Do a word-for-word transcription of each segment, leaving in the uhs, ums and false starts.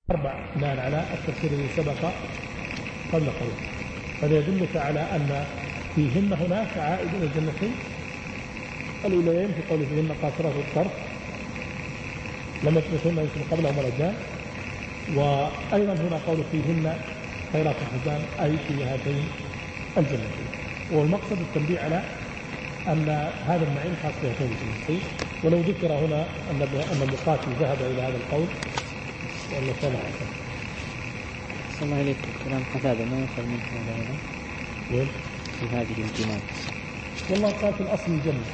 أربع بناء على التفسير الذي سبق قبل قليل. هذا يدلك على أن فيهن هناك عائد إلى الجنتين الأوليين في قوله فيهن قاصرات الطرف لم يطمثهن إنس قبلهم ولا جان، وأيضا هنا قوله فيهن خيرات الحسان أي في هاتين الجنتين. والمقصد التنبيه على أن هذا النعيم خاص بهاتين الجنتين. ولو ذكر هنا أن المقاتل ذهب إلى هذا القول وأن صنع صلى الله عليك كلام قتادة ما يفعل منه هذا هذا وين؟ في هذه الجنان. والله قال في الأصل الجنة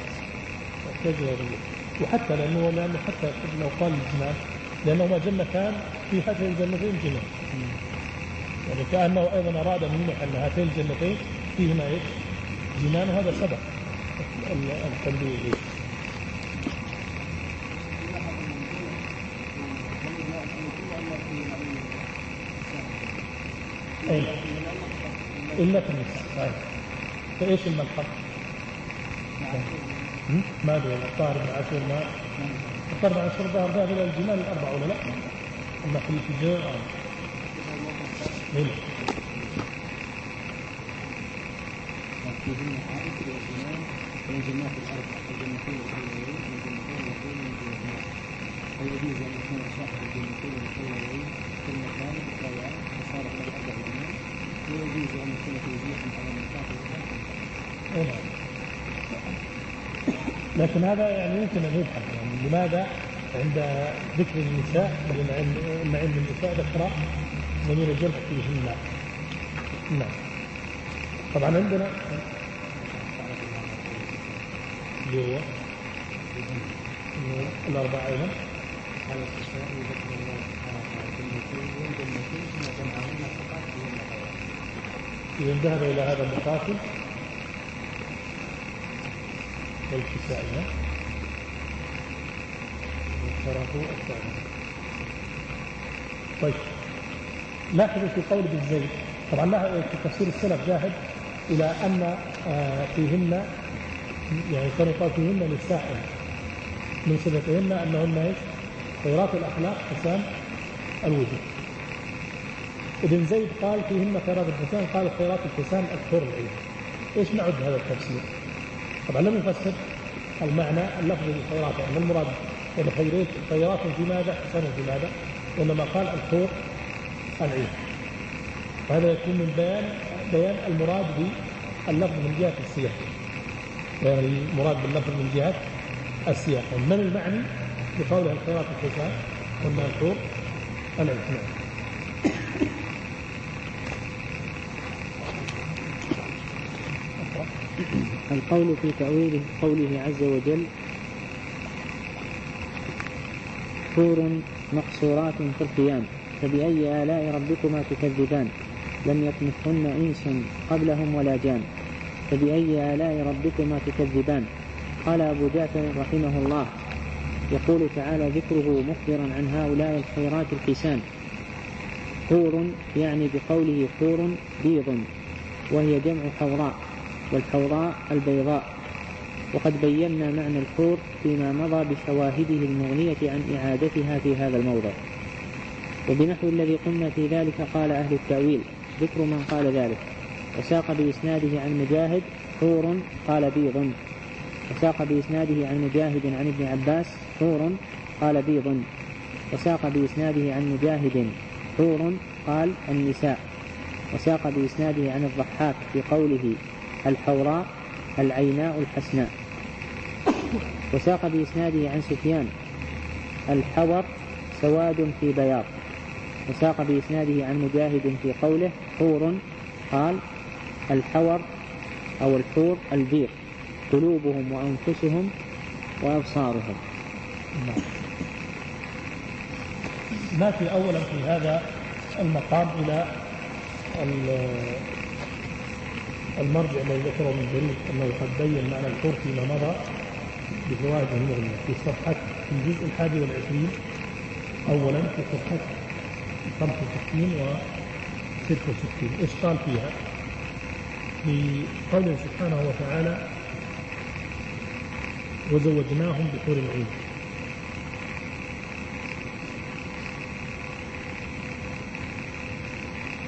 وحتى لأنه لأنه حتى لو قال الجنان لأنهما جنتان في هاتين الجنتين جنان، يعني كأنه أيضا أراد أن يمنح أن هاتين الجنتين فيهما إيش؟ جنان، وهذا سبق التنبيه إليه. أي إلا في النساء. فإيش الملحق؟ ما أدري الطاهر بن عاشور ما الطاهر بن عاشور ظهر ذهب إلى الجنان الأربعة ولا لا؟ أما في الاتجاه ليه؟ فيهن عائد إلى الجنان والجنات الأربع الجنتين الأوليين والجنتين الأوليين من الجنات ويجوز أن يكون صاحب الجنتين الأوليين في المكان بالطبيعة فصار على الأربع جنات، ويجوز أن يكون توزيع على نقاط الجنات. لكن هذا يعني يمكن أن يبحث يعني لماذا عند ذكر النساء النعيم للنساء ذكر ضمير الجمع فيهن. نعم. طبعا عندنا اللي هو الأربعة أيضا على النساء ذكر الله سبحانه الجنتين والجنتين ثم جمعهن فقط في المقام. إذا ذهب إلى هذا المقاتل والكسائية وشرفوا الثاني. طيب لاحظوا في قول ابن زيد طبعا لا في تفسير السلف ذاهب إلى أن فيهن يعني كان يقال فيهن للسائل من صفتهن أنهن ايش؟ خيرات الأخلاق حسان الوجود. ابن زيد قال فيهن خيرات الحسان، قال خيرات الحسان الحور العين. ايش نعد هذا التفسير؟ طبعا لم يفسر المعنى اللفظ للخيرات، أن يعني المراد يعني خيرات خيرات في ماذا حسن في ماذا، وإنما قال الحور العين. وهذا يكون من بيان بيان المراد باللفظ من جهة السياق، يعني المراد باللفظ من جهة السياق. من المعني بقوله الخيرات الحسان وإنها الحور العين. القول في تأويله قوله عز وجل حور مقصورات في الخيام فبأي آلاء ربكما تكذبان لم يطمثهن إنس قبلهم ولا جان فبأي آلاء ربكما تكذبان. قال أبو جعفر رحمه الله يقول تعالى ذكره مخبرا عن هؤلاء الخيرات الحسان. حور يعني بقوله حور بيض وهي جمع حوراء، والحوراء البيضاء، وقد بينا معنى الحور فيما مضى بشواهده المغنية عن إعادتها في هذا الموضع. وبنحو الذي قلنا في ذلك قال أهل التأويل ذكر من قال ذلك، وساق بإسناده عن مجاهد حور قال بيض، وساق بإسناده عن مجاهد عن ابن عباس حور قال بيض، وساق بإسناده عن مجاهد حور قال النساء، وساق بإسناده عن الضحاك بقوله الحوراء العيناء الحسناء، وساق بإسناده عن سفيان الحور سواد في بياض، وساق بإسناده عن مجاهد في قوله حور قال الحور أو الحور البيض قلوبهم وأنفسهم وأبصارهم. نأتي أولا في هذا المقام إلى المرجع الذي ذكره من جرير أنه قد بين معنى الحور فيما مضى بفوائده المغنية في صفحة في الجزء الحادي والعشرين أولا في صفحة خمسة وستين وستة وستين. إيش قال فيها؟ في قوله سبحانه وتعالى وزوجناهم بحور العين.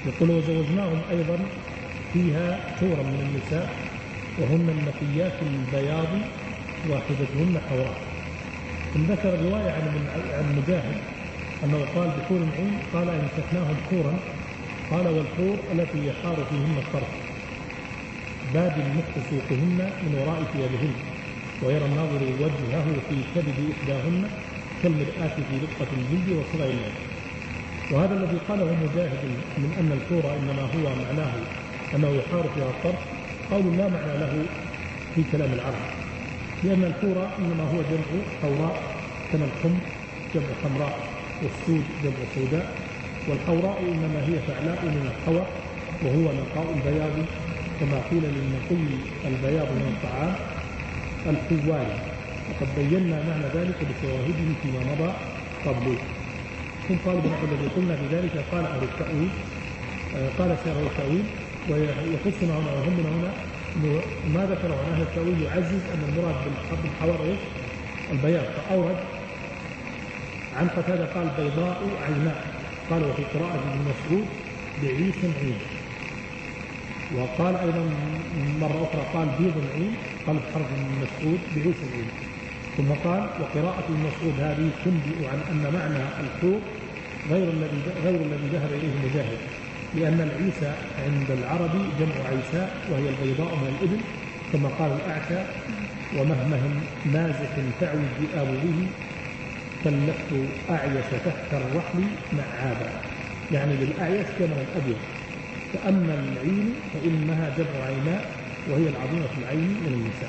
يقول وزوجناهم أيضا فيها حورا من النساء وهن النقيات البياض واحدتهن حوراء. ثم ذكر رواية عن مجاهد أنه قال بحور عين قال أنشأناهم حورا قال والحور التي يحار فيهن الطرف باد مخ سوقهن من وراء ثيابهن ويرى الناظر وجهه في كبد إحداهن كالمرآة في دقة الجلد وصغر الليل. وهذا الذي قاله مجاهد من أن الحور إنما هو معناه أنه يحار فيها الطرف قول لا معنى له في كلام العرب، لأن الحور إنما هو جمع حوراء كما الحمر جمع حمراء والسود جمع سوداء، والحوراء إنما هي فعلاء من الحور وهو نقاء البياض كما قيل للنقي البياض من الطعام الحواري، وقد بينا معنى ذلك بشواهده فيما مضى قبله. ثم قال ابن عبد الذي قلنا في ذلك قال أهل التأويل قال سير التأويل ويخصنا هنا ويهمنا هنا ما ذكره عن أهل التأويل يعزز أن المراد بالحوار إيش؟ البياض. فأورد عن قتادة قال بيضاء عيناء قال وفي قراءة ابن مسعود بعيس عين، وقال أيضا مرة أخرى قال بيض عين قال بحرف ابن مسعود بعيس عين. ثم قال وقراءة ابن مسعود هذه تنبئ عن أن معنى الحور غير الذي غير الذي ذهب إليه مجاهد، لأن العيسى عند العرب جمع عيساء وهي البيضاء من الإبل كما قال الأعشى ومهمه مازح تعوي الذئاب به كلفت أعيش تحت الرحل نعابا، يعني بالأعيش كما الأبيض. فأما العين فإنها جمع عيناء وهي العظيمة العين من النساء.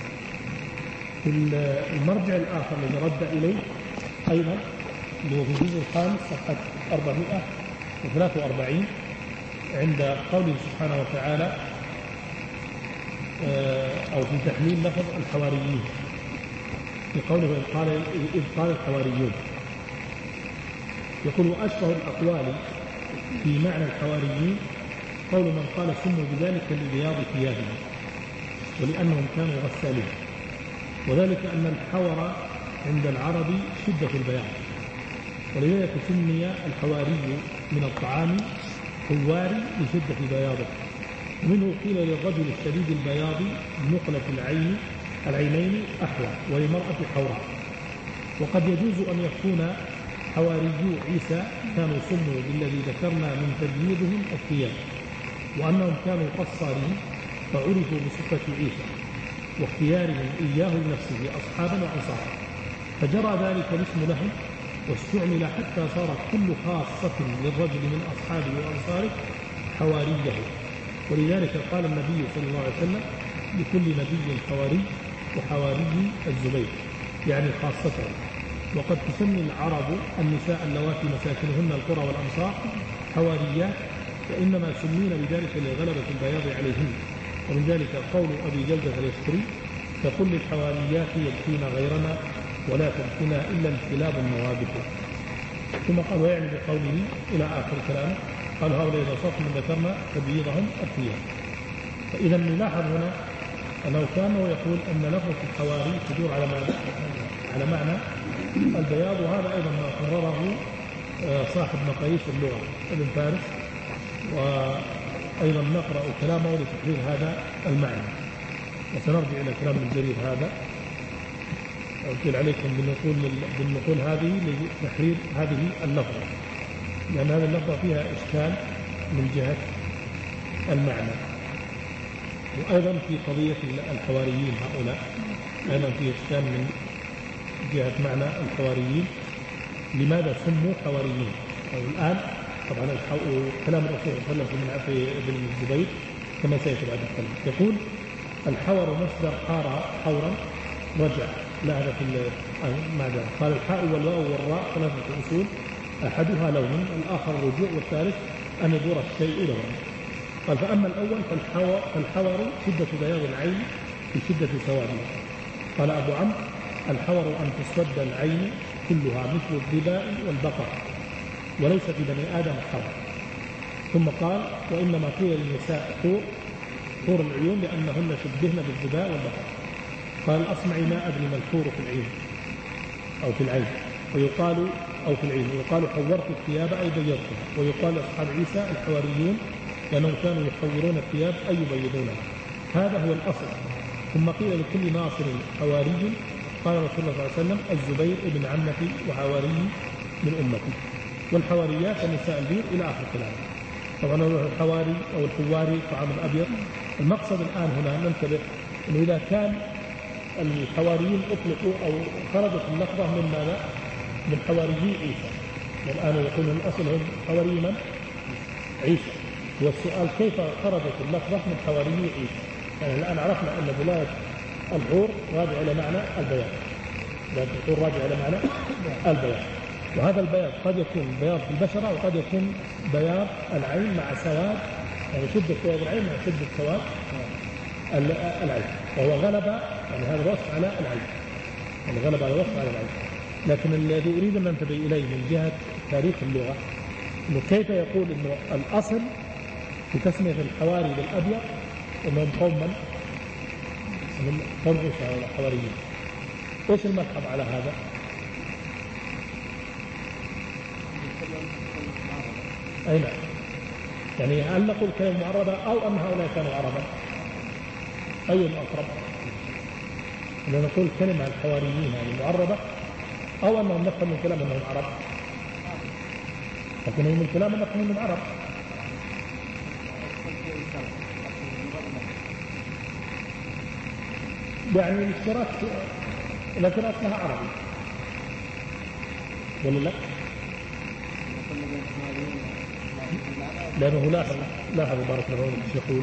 المرجع الآخر الذي رد إليه أيضا هو في الجزء الخامس صفحة أربعمائة وثلاثة وأربعين عند قوله سبحانه وتعالى أو في تحليل لفظ الحواريين في قوله إذ قال, إذ قال الحواريون، يقول وأشبه الأقوال في معنى الحواريين قول من قال سموا بذلك لبياض ثيابهم ولأنهم كانوا غسالين، وذلك أن الحور عند العرب شدة البياض، ولذلك سمي الحواري من الطعام حواري لشدة بياضه. ومنه قيل للرجل الشديد البياض نقلة العين العينين أحوى وللمرأة حوراء. وقد يجوز أن يكون حواريو عيسى كانوا سموا بالذي ذكرنا من تجويدهم الثياب، وأنهم كانوا قصارين فعرفوا بصفة عيسى واختيارهم إياه لنفسه أصحابا وأنصارا، فجرى ذلك الاسم لهم واستعمل حتى صارت كل خاصة للرجل من أصحابه وأنصاره حواريه. ولذلك قال النبي صلى الله عليه وسلم لكل نبي حواري وحواري الزبير يعني خاصته. وقد تسمي العرب النساء اللواتي مساكنهن القرى والأمصار حواريات، وإنما سمين بذلك لغلبة البياض عليهن. ومن ذلك قول أبي جلدة اليشكري فقل للحواريات يبكين غيرنا ولا تبكينا إلا الكلاب النوابك. ثم قال ويعني بقوله إلى آخر كلامه قال هؤلاء إذا صف من ذكرنا تبييضهم الثياب. فإذا نلاحظ هنا أنه كان يقول أن لفظة الحواري تدور على معنى على معنى البياض، وهذا أيضا ما قرره صاحب مقاييس اللغة ابن فارس، وأيضا نقرأ كلامه لتحرير هذا المعنى. وسنرجع إلى كلام ابن جرير هذا أقول عليكم بالنقول, بالنقول هذه لتحرير هذه اللفظة، لأن هذه اللفظة فيها إشكال من جهة المعنى. وأيضا في قضية الحواريين هؤلاء أيضا في إشكال من جهة معنى الحواريين، لماذا سموا حواريين؟ الآن طبعا كلام الرسول صلى الله عليه وسلم في ابن الزبير كما سيأتي بعد الكلام. يقول الحور مصدر حار حورا رجع، لا هذا في المعنى. قال الحاء والواو والراء ثلاثة أصول أحدها لون الآخر رجوع والثالث أن يدور الشيء لون. قال فأما الأول فالحور, فالحور شدة بياض العين في شدة سوادها. قال أبو عمرو الحور أن تسود العين كلها مثل الظباء والبقر وليس في بني آدم حور. ثم قال وإنما قيل للنساء حور حور العيون لأنهن شبهن بالظباء والبقر. قال الأصمعي ما أدري ما الحور في العين أو في العين ويقال أو في العين ويقال حورت الثياب أي بيضتها. ويقال أصحاب عيسى الحواريون لأنهم كانوا يحورون الثياب أي يبيضونها. هذا هو الأصل. ثم قيل لكل ناصر حواري، قال رسول الله صلى الله عليه وسلم: الزبير ابن عمتي وحواري من أمتي. والحواريات النساء البيض إلى آخر كلامه. طبعا الحواري أو الحواري طعام الأبيض. المقصد الآن هنا ننتبه أنه إذا كان الحواريين أطلقوا أو خرجت اللفظة من ماذا؟ من حواريي عيسى. والآن يقول الأصل هم حواري من؟ عيسى. والسؤال كيف خرجت اللفظة من حواريي عيسى؟ يعني الآن عرفنا أن ولاية الحور راجع إلى معنى البياض. ولاية الحور راجع إلى معنى البياض. وهذا البياض قد يكون بياض في البشرة وقد يكون بياض العين مع سواد، يعني شدة بياض العين مع شدة سواد العين، وهو غلب يعني هذا الوصف على العين، يعني غلب على الوصف على العين. لكن الذي أريد أن ننتبه إليه من جهة تاريخ اللغة إنه كيف يقول إنه الأصل في تسمية الحواري بالأبيض إنهم قوم من؟ من قوم عيسى ولا حواريين. إيش المذهب على هذا؟ أي نعم. يعني هل نقول كلمة معربة أو أن هؤلاء كانوا عربا؟ أي الأقرب؟ أن نقول كلمة الحواريين يعني معربة أو أنهم نفهم من كلام أنهم عرب، لكن من كلام نفهم من عرب. يعني الاشتراك لكن أصلها عربي ولا لا؟ لأنه لاحظ لاحظ بارك الله فيك يقول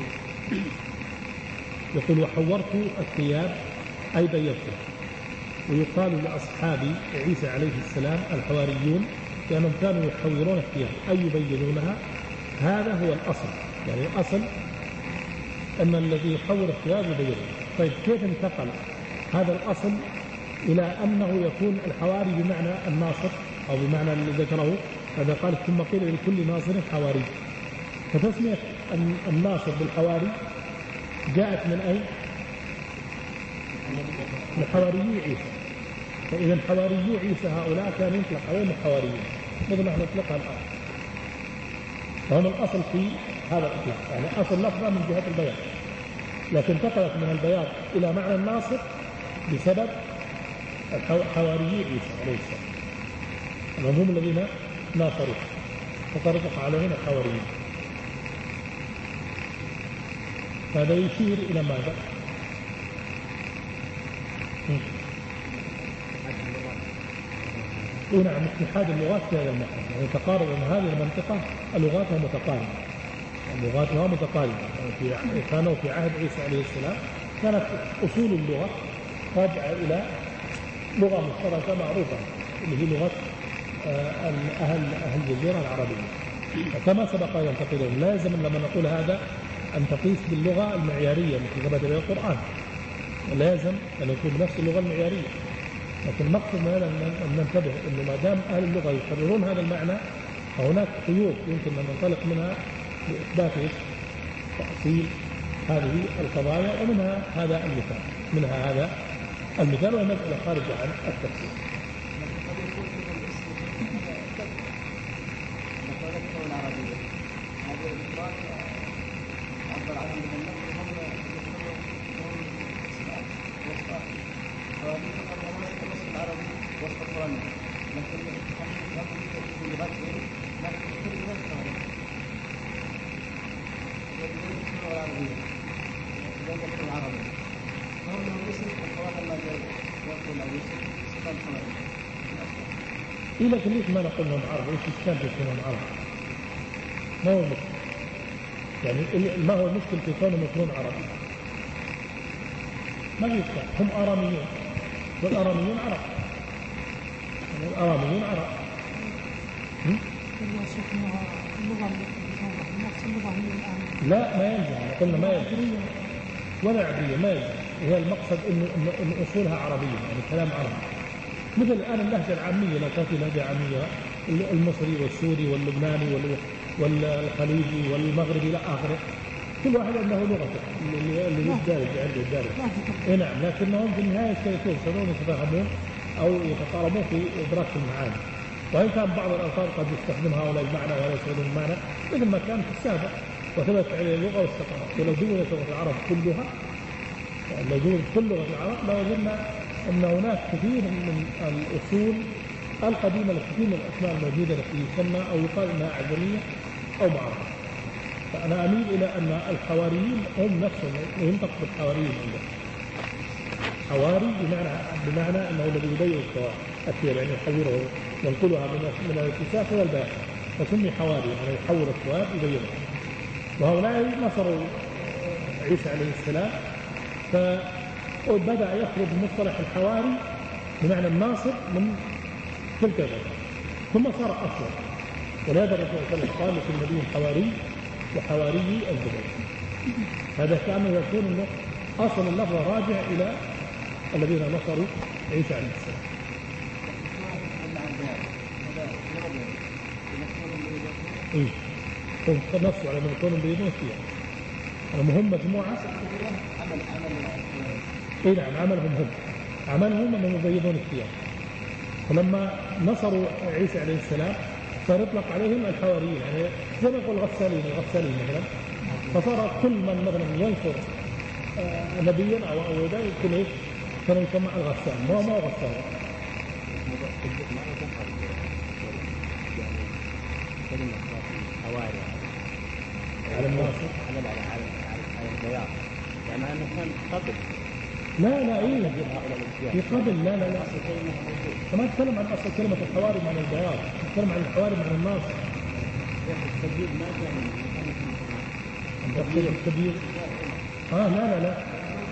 يقول وحورت الثياب أي بيضتها. ويقال لأصحاب عيسى عليه السلام الحواريون لأنهم كانوا يحورون الثياب أي يبيضونها. هذا هو الأصل، يعني الأصل أن الذي يحور الثياب يبيضها. طيب كيف انتقل هذا الأصل إلى أنه يكون الحواري بمعنى الناصر أو بمعنى اللي ذكره؟ هذا قال ثم قيل لكل ناصر حواري. فتسمية الناصر بالحواري جاءت من أين؟ من حواريي عيسى. فإذا حواريي عيسى هؤلاء كانوا يطلق عليهم الحواريين مثل ما نطلقها الآن. فهم الأصل في هذا الإطلاق، يعني أصل لفظة من جهة البياض، لكن انتقلت من البياض إلى معنى الناصر بسبب حواريي عيسى عليه السلام، هم الذين ناصروا فطرق عليهم الحواريين. هذا يشير إلى ماذا؟ إيه نعم، اتحاد اللغات في هذا المحل، يعني تقارب أن هذه المنطقة اللغاتها متقاربة، لغاتها متقاربة. يعني كانوا في عهد عيسى عليه السلام كانت أصول اللغة راجعة إلى لغة مشتركة معروفة اللي هي لغة أهل أهل الجزيرة العربية. كما سبق أن تقولون لا يلزم لما نقول هذا أن تقيس باللغة المعيارية مثل ثبت بها القرآن، لا يلزم أن يكون بنفس اللغة المعيارية. لكن المقصد من هذا أن ننتبه أنه ما دام أهل اللغة يقررون هذا المعنى فهناك قيود يمكن أن ننطلق منها لإثبات تأصيل هذه القضايا، ومنها هذا المثال منها هذا المثال وهي مسألة خارجة عن التفسير. إيه لكن ليش ما نقول لهم عرب؟ إيش الإشكال في كونهم عرب؟ ما هو المشكل؟ يعني ما هو المشكل في كونهم يكونون عربي؟ ما في إشكال، هم آراميون والآراميون عرب، يعني الآراميون عرب. لا ما يلزم، قلنا ما يلزم ولا عبرية ما يلزم. هي المقصد إن إن أصولها عربية، يعني كلام عربي. مثل الآن اللهجة العامية، لا تأتي لهجة عامية المصري والسوري واللبناني والخليجي والمغربي إلى آخره، كل واحد عنده لغته اللي يدارج عنده الدارج. إيه نعم، لكنهم في النهاية سيكون سنون يتفاهمون أو يتقاربون في إدراك المعاني. وإن كان بعض الألفاظ قد يستخدم هؤلاء المعنى ولا يستخدم المعنى مثل ما كان في السابق، وثبت عليه اللغة واستقرت. ولو دونت لغة العرب كلها، لو دونت كل لغة العرب لوجدنا أن هناك كثير من الأصول القديمة لكثير من الأسماء الموجودة التي يسمى أو يقال أنها أعجمية أو معرفة. فأنا أميل إلى أن الحواريين هم نفسهم ينطق بالحواريين عندهم. حواري بمعنى بمعنى أنه الذي يبين الثواب يعني يحوره ينقلها من الاتساق إلى البيان، فسمي حواري يعني يحول الثواب يبينه. وهؤلاء نصروا عيسى عليه السلام، فبدأ يخرج مصطلح الحواري بمعنى الناصر من تلك الفترة، ثم صار أصلا. ولهذا الرسول صلى الله عليه وسلم قال في النبي حواري وحواري الزبير. هذا كان يكون انه اصل اللفظ راجع الى الذين نصروا عيسى عليه السلام. ايه نصوا على من يكونوا بيدون فيها. المهم مجموعه اي نعم عملهم هم عملهم انهم يبيضون الثياب. فلما نصروا عيسى عليه السلام صار يطلق عليهم الحواريين، يعني زي ما يقول الغسالين الغسالين مثلا. فصار كل من مثلا ينصر آه نبيا او او ذا يكون ايش؟ كان يسمى الغسال، ما ما هو غسال. على الناصر على على على البياض، يعني انه كان قبل. لا لا ايه في قبل. لا لا لا ما اتكلم عن اصل كلمه الحواري معنى البياض، اتكلم عن الحواري معنى الناصر. التبييض ما كان التبييض. اه لا لا لا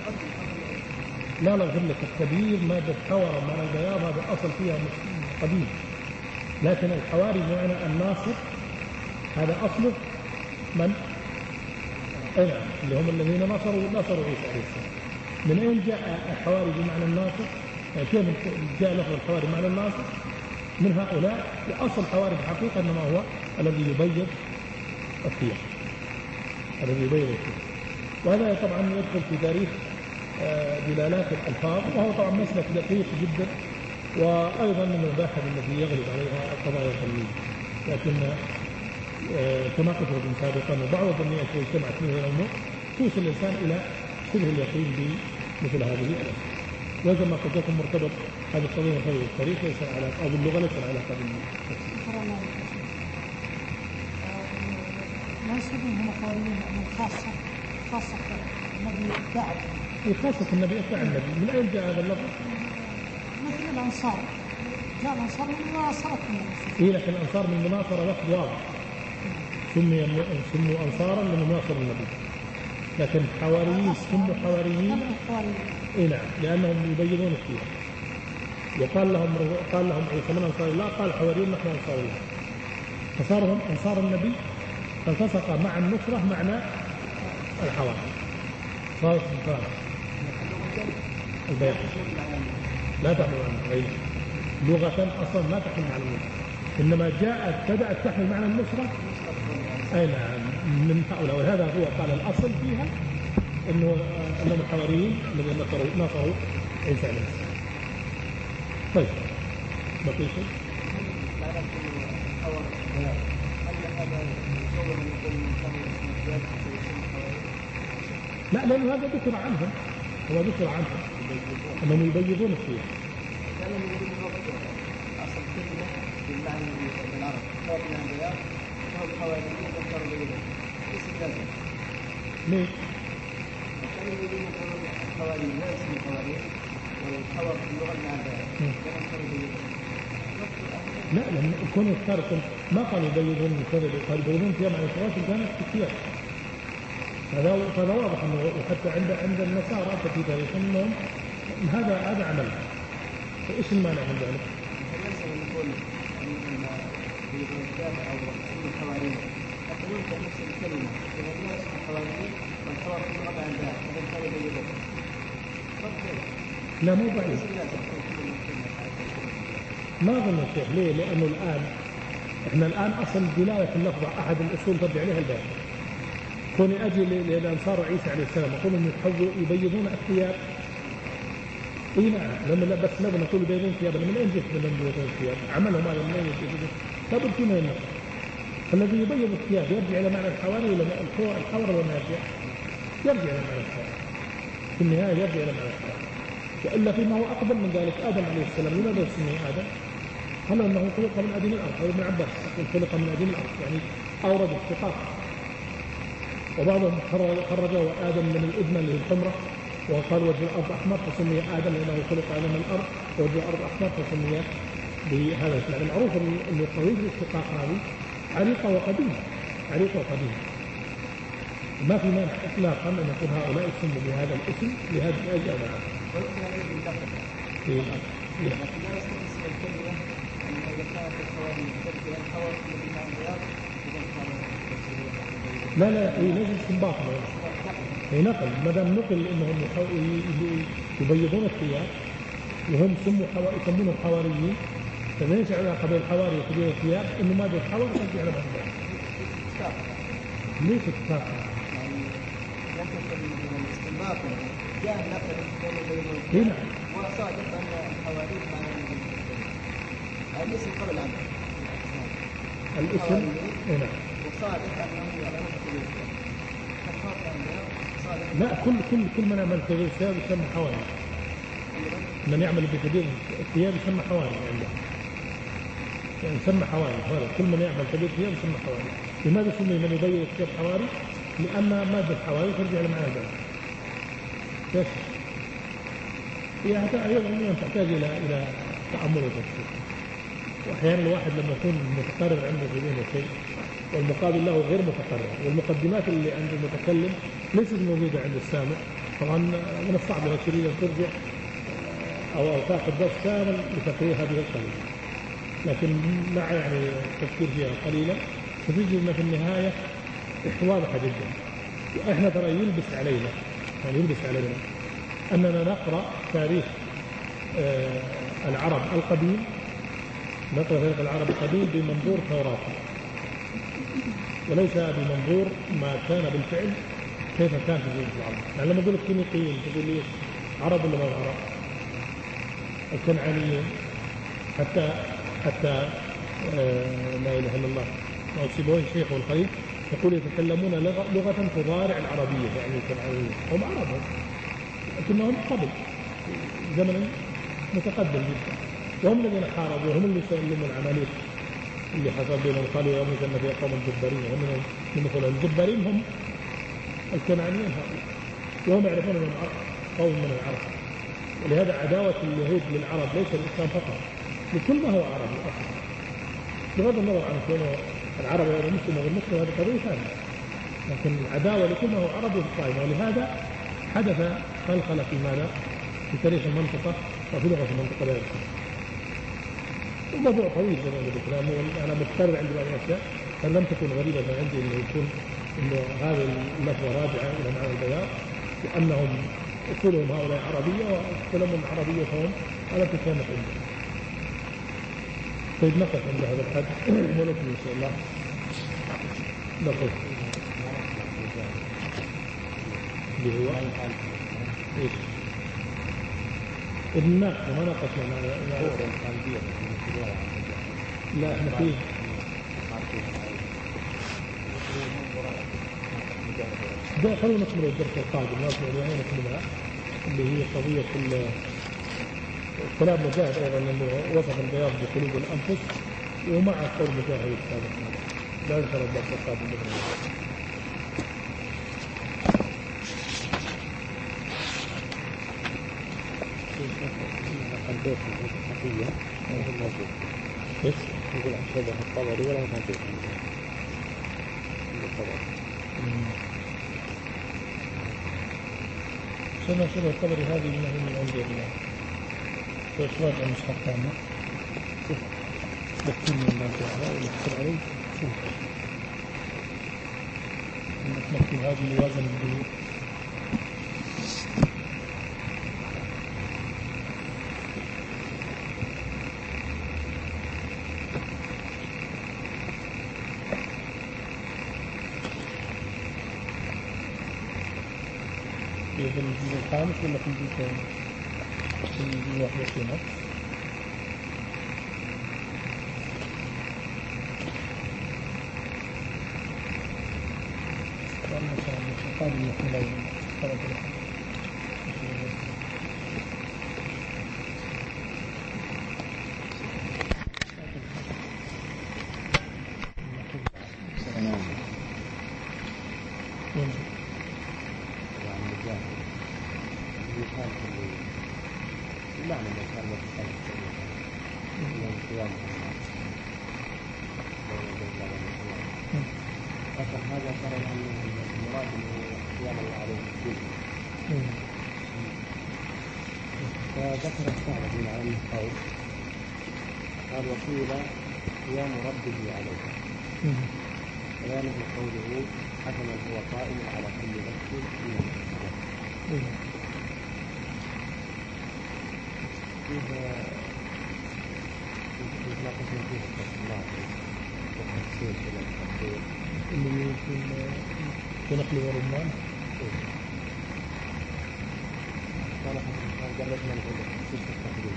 لا لا أقول لك التبييض مادة حوار معنى البياض هذا اصل فيها قديم، لكن الحواري بمعنى الناصر هذا اصله من؟ اي اللي هم الذين نصروا نصروا عيسى عليه السلام. من أين جاء الحواري بمعنى الناصر؟ يعني كيف جاء لفظ الحواري بمعنى الناصر؟ من هؤلاء. وأصل الحواري بحقيقة إنما هو الذي يبيض الثياب، الذي يبيض الثياب. وهذا طبعا يدخل في تاريخ دلالات الألفاظ، وهو طبعا مسلك دقيق جدا، وأيضا من المباحث التي يغلب عليها القضايا الفنية. لكن كما قلت لكم سابقا بعض الظنيات إذا اجتمعت منه الأمور توصل الإنسان إلى شبه اليقين بمثل هذه الأمور. وإذا ما قلت لكم مرتبط هذه القضية بهذه التاريخ ليس على أو باللغة ليس على قبل. ما يسمون هم قوانين خاصة خاصة النبي بعد. خاصة النبي بعد النبي. من أين جاء هذا اللفظ؟ مثل الأنصار. جاء الأنصار من مناصرة النبي. إيه لكن الأنصار من مناصرة لفظ واضح. سمي سموا أنصارا لمناصر النبي. لكن حواريين سموا حواريين اي نعم لانهم يبيضون فيها. وقال لهم قال لهم عيسى من انصار الله؟ قال حواريون نحن انصار الله. فصاروا هم انصار النبي، فالتصق مع النصره معنى الحواري. صارت الفرق البيع لا تحمل معنى غير لغة اصلا ما تحمل معنى النصره، انما جاءت بدات تحمل معنى النصره. اي نعم من هؤلاء. ولهذا هو قال الاصل فيها انه انهم الحواريين الذين نصروا نصروا عيسى عليه السلام. طيب بقي شيء؟ لا لأن هذا ذكر عنهم، هو ذكر عنهم انهم يبيضون فيها. اصل كلمه بالمعنى بالعرب صار من البياض فهو الحواريين ذكروا بينهم ليس لازم. ليه؟ كانوا يريدون الحواريين لا اسم الحواريين والحوار في اللغه مع البياض. لا لأن يكون يختاركم ما قالوا يبيضون كذا، قالوا يبيضون فيها مع الفواصل كانت كثير. هذا هذا واضح انه وحتى عند عند النصارى في تاريخهم انهم هذا هذا عمل. ايش المانع من ذلك؟ ليس نقول ان الكتاب او اسم الحواريين لكن يمكن نفس الكلمه اذا لا اسم الحواريين والحوار في اللغه عندها اذا كان يبيضون. لا مو بعيد. ما أظن الشيخ. ليه؟ لأنه الآن إحنا الآن أصل دلالة اللفظ أحد الأصول ترجع عليها البيان. كوني أجي للأنصار عيسى عليه السلام أقول إنهم يحولوا يبيضون الثياب. إي نعم لما لا بس ما نقول يبيضون الثياب من أين جت من يبيضون الثياب؟ عملهم هذا من أين جت؟ لابد فينا النصر. فالذي يبيض الثياب يرجع إلى معنى الحواري ولا الحور ولا ما يرجع؟ يرجع إلى معنى الحواري في النهاية، يرجع إلى معنى الحواري. وإلا فيما هو أقدم من ذلك آدم عليه السلام لماذا يسميه آدم؟ قال أنه خلق من أدين الأرض، أو ابن عباس خلق من أدين الأرض، يعني أورد اشتقاق. وبعضهم خرجه آدم من الإدمة اللي هي الحمرة، وقال وجه الأرض أحمر فسمي آدم لأنه خلق آدم من الأرض، ووجه الأرض أحمر فسمي بهذا الاسم. معروف أن قضية الاشتقاق هذه عريقة وقديمة، عريقة وقديمة. ما في مانع إطلاقا أن يكون هؤلاء يسموا بهذا الاسم لهذه الأجل أو لا. لا لا هي ليس استنباط، هي نقل. ما دام نقل انهم يبيضون الثياب وهم سموا حوا... يسمونهم حواريين، فليس علاقه بين الحواري وتبييض الثياب انه ما جاء الحواري ترجع على بعض. ليس اتفاق. من الاستنباط جاء نقل بين وصادق ان الحواري معنى الاسم قبل العمل. الاسم هنا وصادق انه على لا، كل كل كل من يعمل تبييض الثياب يسمى حواري. من يعمل بتبييض الثياب يسمى حواري يعني. يعني يسمى حواري. كل من يعمل تبييض الثياب يسمى حواري. لماذا سمي من يبيض الثياب حواري؟ لأن مادة الحواري ترجع لمعنى ذلك. بس هي أيضا تحتاج إلى إلى تأمل وتفكير. وأحيانا الواحد لما يكون متقرر عنده في ذهنه شيء والمقابل له غير متقرر، والمقدمات اللي عند المتكلم ليست موجودة عند السامع، طبعا من الصعب أن تريد أن ترجع أو أو تأخذ درس كامل لتقرير هذه القضية، لكن مع يعني التفكير فيها قليلا فتجد أن في النهاية واضحة جدا. وإحنا ترى يلبس علينا يعني يلبس علينا أننا نقرأ تاريخ آه العرب القديم، نقرأ تاريخ العرب القديم بمنظور توراتي وليس بمنظور ما كان بالفعل كيف كان في جزء العرب. يعني لما أقول لك كينيقيين تقول لي عرب ولا ما عرب؟ الكنعانيين حتى حتى آه لا إله إلا الله وسيبويه الشيخ والخليل يقول يتكلمون لغة تضارع العربية، يعني الكنعانيين هم عرب لكنهم قبل زمن متقدم جدا، وهم الذين حاربوا وهم اللي سلموا العملية اللي حصل بينهم. قالوا يوم كان فيها قوم الجبارين، وهم من مثل الجبارين هم الكنعانيين هؤلاء، وهم يعرفون انهم قوم من العرب. ولهذا عداوة اليهود للعرب ليس الإسلام فقط، لكل ما هو عربي أصلا، بغض النظر عن كونه العرب غير مسلم وغير مسلم هذه قضية ثانية، لكن العداوة لكل ما هو عربي قائمة. ولهذا حدث خلخلة في ماذا؟ في تاريخ المنطقة وفي لغة المنطقة لا يمكن. الموضوع طويل زي ما قلت لك، أنا متكرر عندي بعض الأشياء فلم تكن غريبة عندي إنه يكون إنه هذه اللفظة راجعة إلى معنى البياض، وأنهم أصولهم هؤلاء عربية وكلامهم عربية فهم على تكامل عندهم. طيب نقف عند هذا الحد ولكن إن شاء الله نقف اللي هو إيش؟ ابن ناقص ما ناقصنا مع لا احنا فيه ده خلونا نكمل الدرس القادم نكمل يعني نكملها اللي هي قضية كلام مجاهد أيضا أنه وصف البياض بقلوب الأنفس ومع قول مجاهد السابق. لا ينكر الدرس القادم بإذن الله. البيت الحقيقية هو موجود. إيش؟ يقول أشهد الطبري ولا موجود الطبري. سنة شبه الطبري هذه منه من عند الله. وإخراج عن مصحف كامل. دكتور من الله تعالى ويكتب عليه. عندك مكتوب هذا اللي وازن البيوت. في الجزء الخامس ولا في الجزء في الجزء واحد وعشرين؟ قال يحملون طلب هذا ترى أنه المراد قيام الله عليه الدين. فذكر الثعلبي على النحو قال وقيل قيام ربه عليه بيانه قوله حكما هو قائم على كل نفس من الصلاة. فيها لا قسم فيه التصنيع والتفسير إلى التفسير اللي في نقل ورمان قال حتى قال لنا نقول التفسير في التقديم.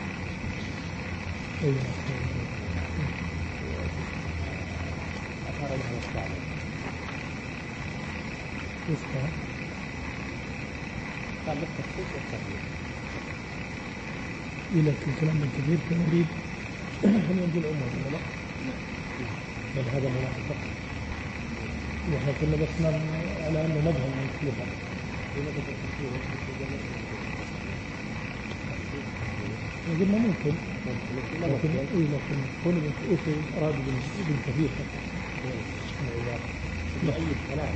أثار له الثعلب اسمه قال بالتفسير والتقديم إلى الكلام الكبير فنريد أن ينزل عمر ولا لا؟ بل هذا منافق وإحنا كنا بس على أنه نبهم من كلها قلنا ممكن لكن إيه لكن كل إيش أراد ابن كثير بأي كلام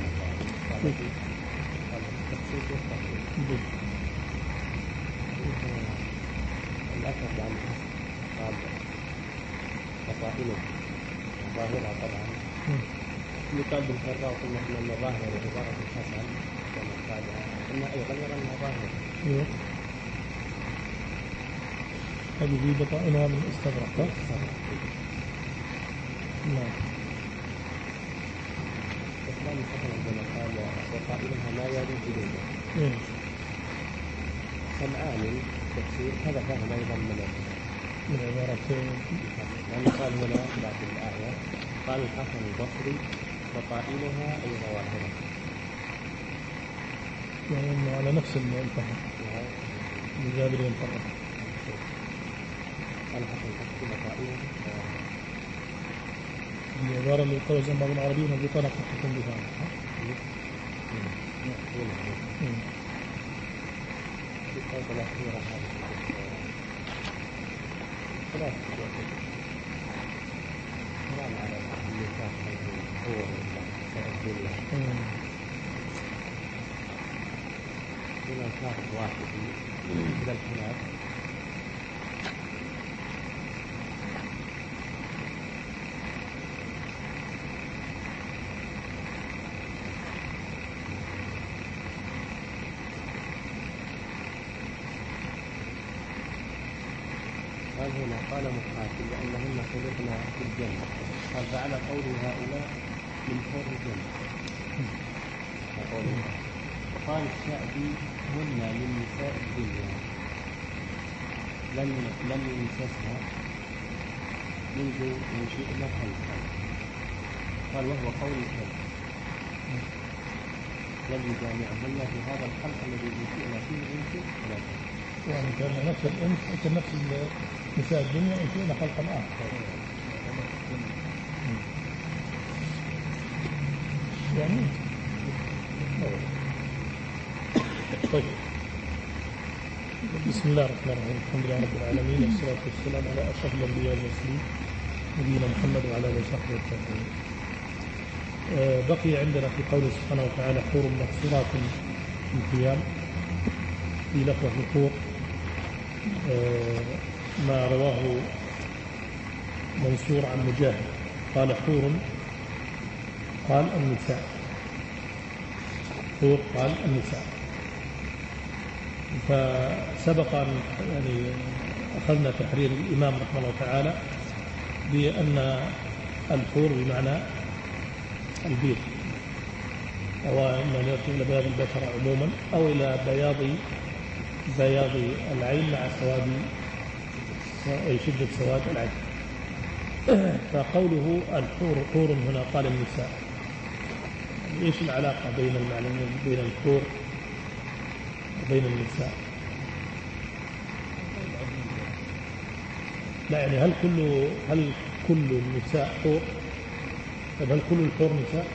التفسير والتقديم الأثر عنه قال فصائله ظاهرة طبعا يقال بالفراء وقلنا إن المظاهر عبارة الحسن كما قال قلنا أيضا يرى أنها ظاهرة. هذه في بطائنها من استغرق. نعم. إسلام الحسن عندما قال وقائلها لا يجوز إليه. العالم تفسير هذا فهم أيضا من من عبارتين لأنه قال هنا بعد الآية قال الحسن البصري وقائلها أي ظواهرها يعني على نفس الفهم الجابر ينطبق قال الحسن البصري وقائلها العبارة اللي توزن بعض العربيين بطرق تكون بها في الآية الأخيرة هذه ثلاث كلام على الميثاق هو الدنيا هنا كاتب واحد إلى الخلاف قال هنا قال مقاتل لأنهن خلقنا في الجنة قال فعلى قول هؤلاء من حور الجنة وقال الشعبي هن من نساء الدنيا لم لم يمسسها منذ انشئنا خلقا قال وهو قول الكلب لم يجامعهن في هذا الخلق الذي انشئنا فيه انشئ ولا يعني كان نفس الانس كان نفس نساء الدنيا انشئنا خلقا اخر يعني طيب بسم الله الرحمن الرحيم الحمد لله رب العالمين والصلاة والسلام على أشرف الأنبياء والمرسلين نبينا محمد وعلى آله وصحبه والتابعين. بقي عندنا في قوله سبحانه وتعالى حور مقصورات في الخيام في لفظ الحور ما رواه منصور عن مجاهد قال حور قال النساء حور قال النساء. فسبق أن يعني أخذنا تحرير الإمام رحمه الله تعالى بأن الحور بمعنى البيض أو إما يرجع إلى بياض البشرة عموما أو إلى بياض بياض العين مع سواد أي شدة سواد العين. فقوله الحور حور هنا قال النساء إيش العلاقة بين المعنيين بين الحور وبين النساء؟ لا يعني هل كل هل كل النساء حور؟ طيب هل كل الحور نساء؟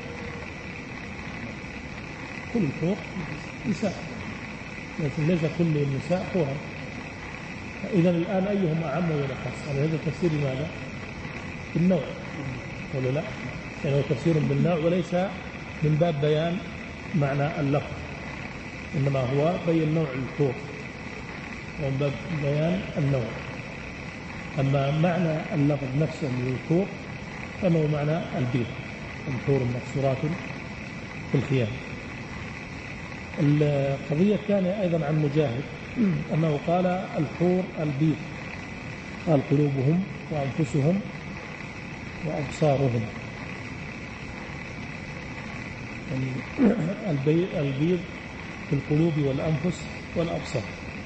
كل الحور نساء، لكن ليس كل النساء حورا. إذا الآن أيهم أعم ولا أخص؟ يعني هذا تفسير لماذا؟ بالنوع ولا لا؟ يعني هو تفسير بالنوع وليس من باب بيان معنى اللفظ، إنما هو بين نوع الحور ومن باب بيان النوع. أما معنى اللفظ نفسه من الحور فإنه معنى البيض، الحور مقصورات في الخيام. القضية الثانية أيضا عن مجاهد أنه قال الحور البيض، قال قلوبهم وأنفسهم وأبصارهم. البيض في القلوب والأنفس والأبصار،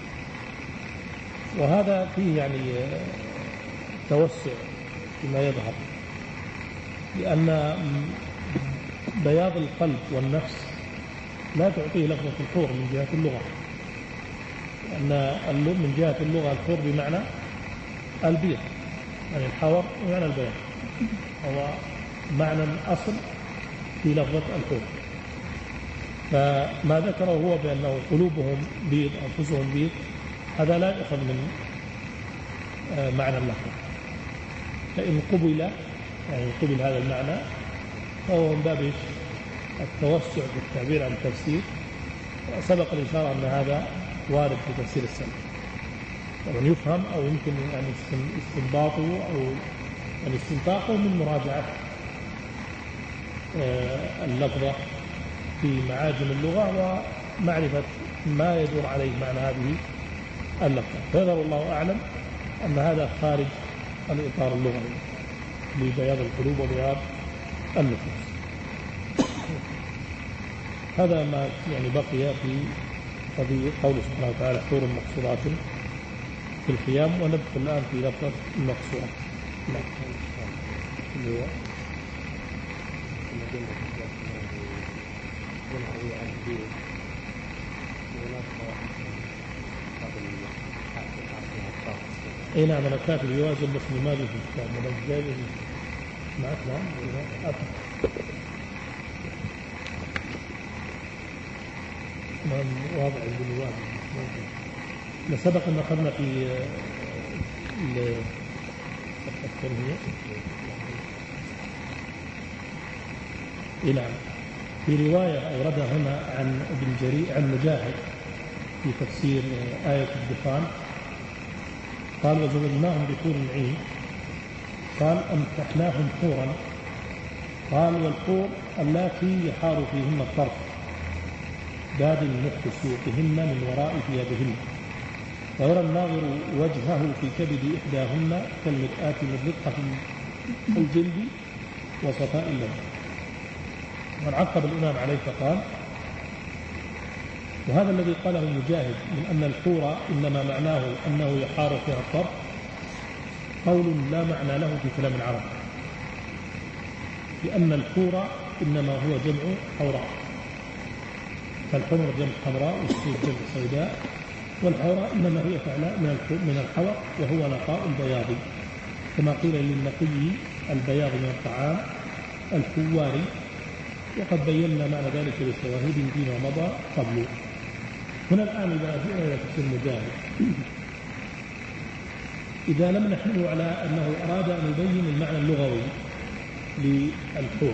وهذا فيه يعني توسع فيما يظهر، لأن بياض القلب والنفس لا تعطيه لفظة الحور من جهة اللغة، لأن من جهة اللغة الحور بمعنى البيض، يعني الحور ومعنى البياض، هو معنى أصل في لفظة الحور. فما ذكره هو بأنه قلوبهم بيض أنفسهم بيض، هذا لا يؤخذ من معنى اللفظ، فإن قبل يعني قبل هذا المعنى فهو من باب التوسع في التعبير عن التفسير. سبق الإشارة أن هذا وارد في تفسير السلف، طبعا يفهم أو يمكن يعني استنباطه أو يعني استنطاقه من مراجعة اللفظة في معاجم اللغة ومعرفة ما يدور عليه معنى هذه اللفظة. فيظهر الله أعلم أن هذا خارج الإطار اللغوي لبياض القلوب وبياض النفوس. هذا ما يعني بقي في قضية قوله سبحانه وتعالى حور مقصورات في الخيام. وندخل الآن في لفظة المقصورات. اللي هو اي نعم، انا كاتب يوازن بس ما في الكتاب انا جاي معك. نعم نعم واضع بالواجب. سبق ان اخذنا في التنمية. اي نعم، في رواية أوردها هنا عن ابن جرير عن مجاهد في تفسير آية الدخان، قال وزوجناهم بحور عين، قال أمسحناهم حورا، قال والحور اللاتي يحار فيهن الطرف باد المخ سوقهن من وراء ثيابهن، ويرى الناظر وجهه في كبد إحداهن كالمرآة مبلقة في الجلد وصفاء اللون. وعقب الإمام عليه فقال وهذا الذي قاله مجاهد من أن الحور إنما معناه أنه يحار فيها الطرف قول لا معنى له في كلام العرب، لأن الحور إنما هو جمع حوراء، فالحمر جمع حمراء والسود جمع سوداء، والحوراء إنما هي فعلاء من الحور وهو نقاء البياض، كما قيل للنقي البياض من الطعام الحواري، وقد بينا معنى ذلك بالشواهد فيما مضى قبله. هنا الآن إذا جئنا تفسير مجاهد، إذا لم نحمله على أنه أراد أن يبين المعنى اللغوي للحور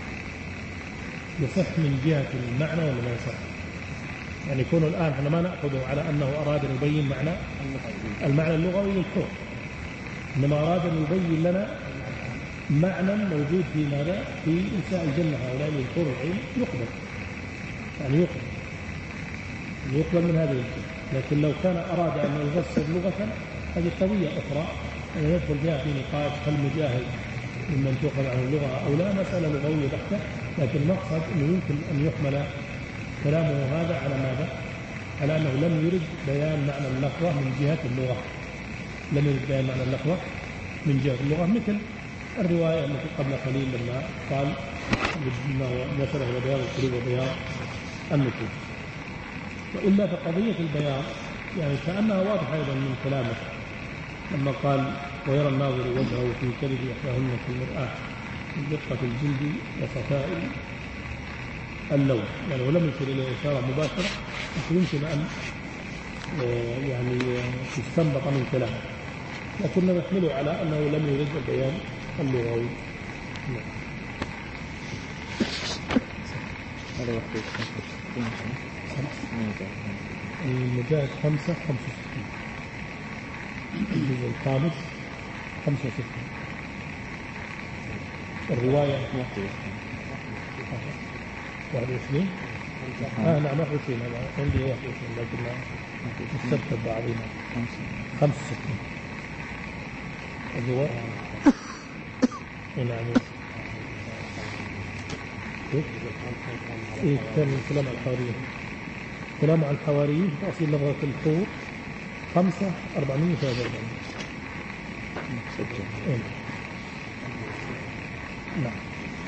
يصح من جهة المعنى ولا لا يصح؟ يعني يكون الآن احنا ما نأخذه على أنه أراد أن يبين معنى المعنى اللغوي للحور، إنما أراد أن يبين لنا معنى موجود في ماذا؟ في نساء الجنة هؤلاء الحور العين يقبل، يعني يقبل يقبل من هذا الجنة. لكن لو كان أراد أن يفسر لغة هذه قضية أخرى أن يدخل فيها في نقاش هل مجاهد ممن تؤخذ عن اللغة أو لا، مسألة لغوية بحتة. لكن المقصد أنه يمكن أن يحمل كلامه هذا على ماذا؟ على أنه لم يرد بيان معنى اللفظة من جهة اللغة، لم يرد بيان معنى اللفظة من جهة اللغة، مثل الرواية التي قبل قليل لما قال مسألة إلى بياض القلوب وبياض النفوس. وإلا فقضية البياض يعني كأنها واضحة أيضا من كلامه لما قال ويرى الناظر وجهه في كبد إحداهن في المرآة من دقة الجلد وصفاء اللون، يعني ولم يصل إلى إشارة مباشرة يمكن أن يعني تستنبط من كلامه، لكننا نحمله على أنه لم يرد البيان اللغوي. المجاهد خمسة خمسة وستين، الجزء الخامس خمسة وستين، الرواية واحد وعشرين. آه نعم واحد وعشرين، أنا عندي واحد وعشرين لكن مستبتب بعضنا. خمسة وستين الرواية. نعم. إيه كان كلام الحواريين، كلام عن الحواريين في تأصيل لغة الحور خمسة أربعمية ثلاثة وأربعين. إيه. نعم.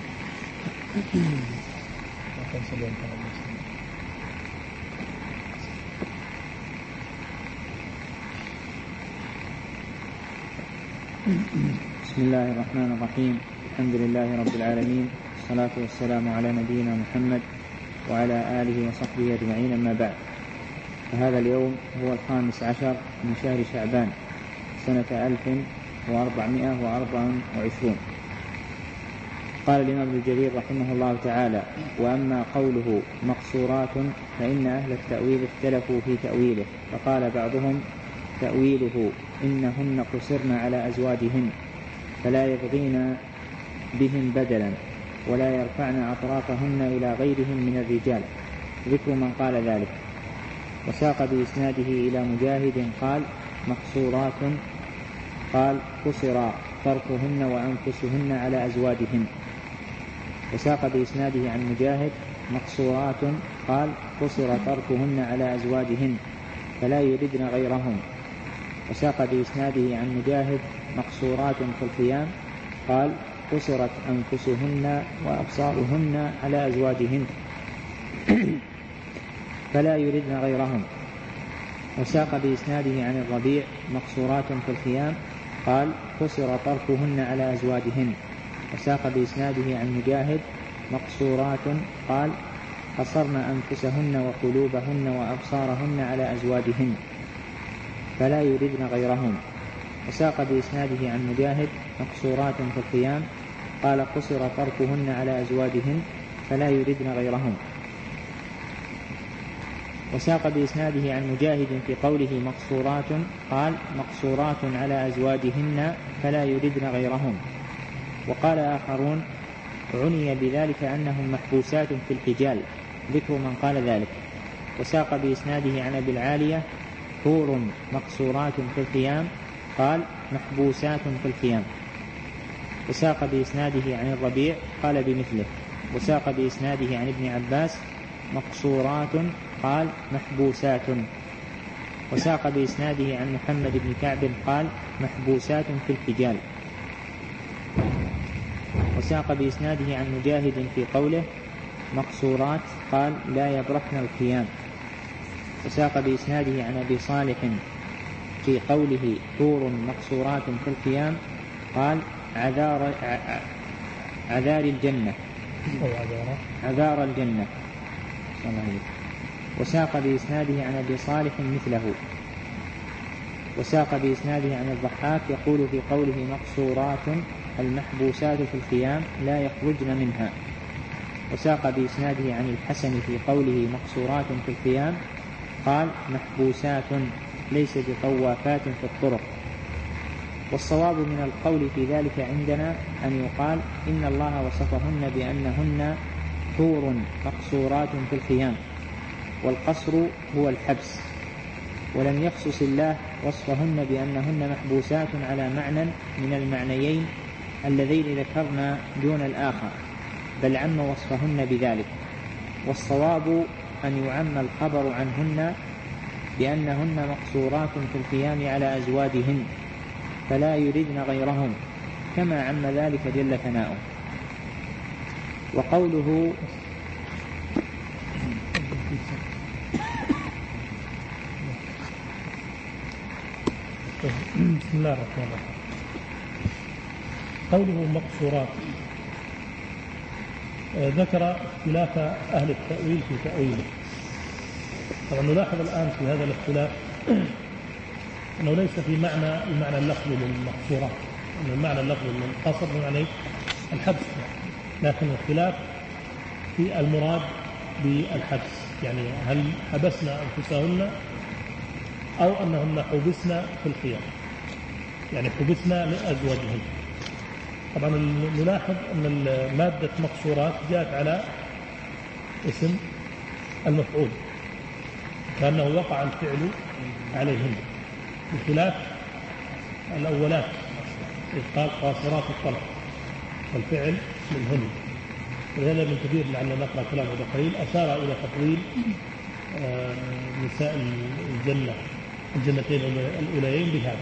بسم الله الرحمن الرحيم. الحمد لله رب العالمين، والصلاة والسلام على نبينا محمد وعلى آله وصحبه أجمعين، أما بعد. فهذا اليوم هو الخامس عشر من شهر شعبان سنة ألف وأربعمائة وأربعة وعشرين. قال الإمام ابن جرير رحمه الله تعالى: وأما قوله مقصورات فإن أهل التأويل اختلفوا في تأويله، فقال بعضهم تأويله إنهن قصرن على أزواجهن فلا يبغين بهم بدلا ولا يرفعن أطرافهن إلى غيرهم من الرجال، ذكر من قال ذلك. وساق بإسناده إلى مجاهد قال مقصورات قال قصر فرقهن وأنفسهن على أزواجهن. وساق بإسناده عن مجاهد مقصورات قال قصر تركهن على أزواجهن فلا يردن غيرهم. وساق بإسناده عن مجاهد مقصورات في القيام قال قصرت أنفسهن وأبصارهن على أزواجهن فلا يردن غيرهم. وساق بإسناده عن الربيع مقصورات في القيام قال قصر طرفهن على أزواجهن. وساق بإسناده عن مجاهد مقصورات قال قصرن أنفسهن وقلوبهن وأبصارهن على أزواجهن فلا يردن غيرهم. وساق بإسناده عن مجاهد مقصورات في القيام قال قصر طرفهن على أزواجهن فلا يردن غيرهم. وساق بإسناده عن مجاهد في قوله مقصورات قال مقصورات على أزواجهن فلا يردن غيرهم. وقال آخرون عني بذلك أنهم محبوسات في الحجال، ذكر من قال ذلك. وساق بإسناده عن أبي العالية حور مقصورات في القيام قال محبوسات في القيام. وساق بإسناده عن الربيع قال بمثله. وساق بإسناده عن ابن عباس مقصورات قال محبوسات. وساق بإسناده عن محمد بن كعب قال محبوسات في الحجال. وساق بإسناده عن مجاهد في قوله مقصورات قال لا يبرحن القيام. وساق بإسناده عن أبي صالح في قوله حور مقصورات في القيام قال عذار, عذار الجنة عذار الجنة. وساق بإسناده عن أبي صالح مثله. وساق بإسناده عن الضحاك يقول في قوله مقصورات المحبوسات في القيام لا يخرجن منها. وساق بإسناده عن الحسن في قوله مقصورات في القيام قال محبوسات ليس بطوافات في الطرق. والصواب من القول في ذلك عندنا أن يقال إن الله وصفهن بأنهن حور مقصورات في القيام، والقصر هو الحبس، ولم يخصص الله وصفهن بأنهن محبوسات على معنى من المعنيين اللذين ذكرنا دون الآخر، بل عم وصفهن بذلك. والصواب أن يعم الخبر عنهن بأنهن مقصورات في القيام على أزواجهن فلا يردن غيرهم، كما عم ذلك جل ثناؤه. وقوله بسم الله الرحمن الرحيم. قوله مقصورات ذكر اختلاف أهل التأويل في تأويله. طبعا نلاحظ الآن في هذا الاختلاف أنه ليس في معنى المعنى اللفظي للمقصورات، أن المعنى اللفظي للقصر بمعنى الحبس، لكن الخلاف في المراد بالحبس، يعني هل حبسنا أنفسهن أو أنهن حبسنا في الخيام، يعني حبسنا لأزواجهن. طبعا نلاحظ أن مادة مقصورات جاءت على اسم المفعول كأنه وقع الفعل عليهن، بخلاف الأولات إذ قال قاصرات الطلب والفعل منهن. ولهذا ابن كثير لعلنا نقرأ كلامه قليل أشار إلى تفضيل نساء الجنة الجنتين الأوليين بهذا.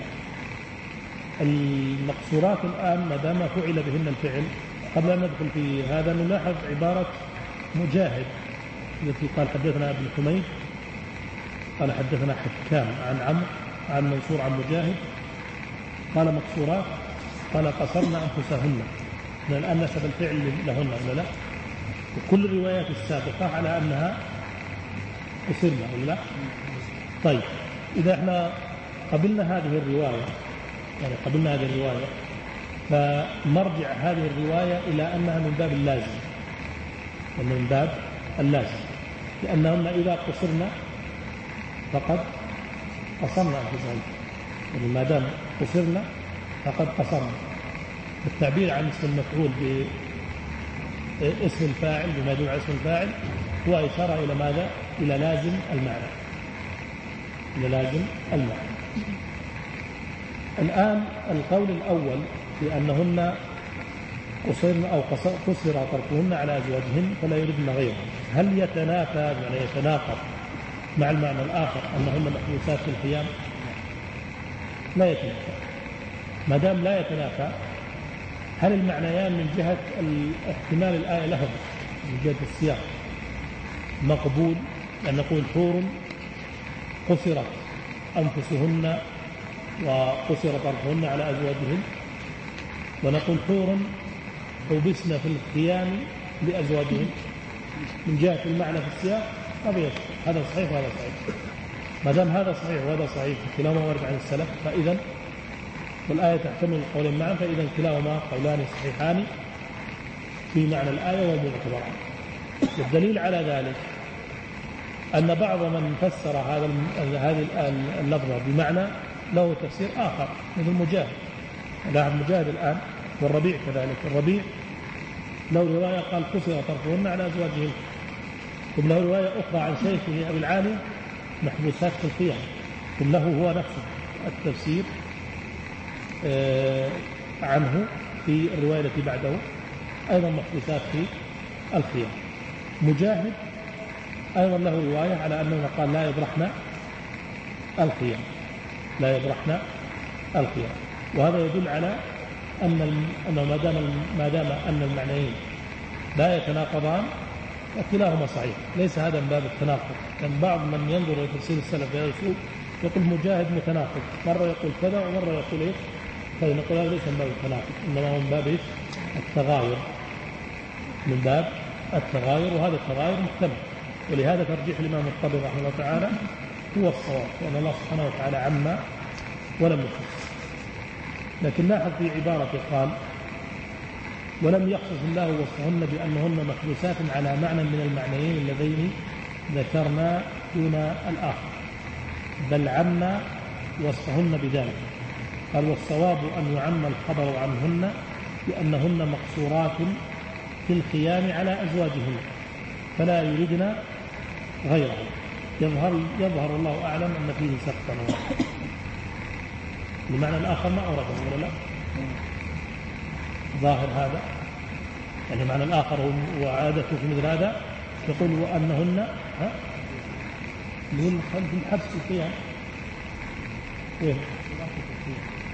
المقصورات الآن ما دام فعل بهن الفعل، قبل أن ندخل في هذا نلاحظ عبارة مجاهد التي قال حدثنا ابن حميد قال حدثنا حكام عن عمرو عن منصور عن مجاهد قال مقصورات قال قصرنا أنفسهن، من الآن نسب الفعل لهن ولا لا؟ وكل الروايات السابقة على أنها قصرنا ولا لا؟ طيب إذا احنا قبلنا هذه الرواية يعني قبلنا هذه الرواية فمرجع هذه الرواية إلى أنها من باب اللازم، أنها من باب اللازم، لأنهن إذا قصرنا فقد قصرنا أنفسهن، يعني ما دام قصرنا فقد قصرنا. التعبير عن اسم المفعول باسم الفاعل بما يدل على اسم الفاعل هو إشارة إلى ماذا؟ إلى لازم المعنى، إلى لازم المعنى. الآن القول الأول في أنهن قصرن أو قصر طرفهن على أزواجهن فلا يردن غيره، هل يتنافى يعني يتناقض مع المعنى الآخر أنهن محبوسات في الخيام؟ لا يتنافى. ما دام لا يتنافى، هل المعنيان من جهة احتمال الآية لهم من جهة السياق مقبول؟ أن نقول حور قصرت أنفسهن وقصر طرفهن على أزواجهن، ونقول حور حبسن في الخيام لأزواجهن، من جهة المعنى في السياق طبيعي هذا صحيح وهذا صحيح. ما دام هذا صحيح وهذا صحيح كلاهما ورد عن السلف، فإذا والآية تحتمل القولين معا، فإذا كلاهما قولان صحيحان في معنى الآية ومعتبران. والدليل على ذلك أن بعض من فسر هذا هذه اللفظة بمعنى له تفسير آخر مثل مجاهد. لاحظ مجاهد الآن والربيع كذلك، الربيع له رواية قال قصر طرفهن على أزواجهن، ثم له رواية أخرى عن شيخه أبي العالي محبوسات في الخيام، ثم له هو نفسه التفسير عنه في الرواية التي بعده أيضا محبوسات في الخيام. مجاهد أيضا له رواية على أنه قال لا يبرحن الخيام، لا يبرحن الخيام، وهذا يدل على أن ما دام ما دام أن المعنيين لا يتناقضان وكلاهما صحيح، ليس هذا من باب التناقض. كان بعض من ينظر إلى تفسير السلف بهذا الأسلوب يقول مجاهد متناقض، مرة يقول كذا ومرة يقول إيه، فنقول هذا ليس من باب التناقض، إنما هو من باب التغاير، من باب التغاير، وهذا التغاير محتمل. ولهذا ترجيح الإمام الطبري رحمه الله تعالى هو الصواب، لأن الله سبحانه وتعالى عم ولم يخصص. لكن لاحظ في عبارته قال ولم يخصص الله وصفهن بأنهن محبوسات على معنى من المعنيين اللذين ذكرنا دون الآخر، بل عم وصفهن بذلك. قال والصواب أن يعم الخبر عنهن بأنهن مقصورات في الخيام على أزواجهن فلا يردن غيره. يظهر, يظهر الله أعلم أن فيه سقطا واحدا. بمعنى الآخر ما أورده ولا لا؟ ظاهر هذا يعني معنى الآخر وعادته في مثل هذا يقول وأنهن ها من الحبس الخيام. وين؟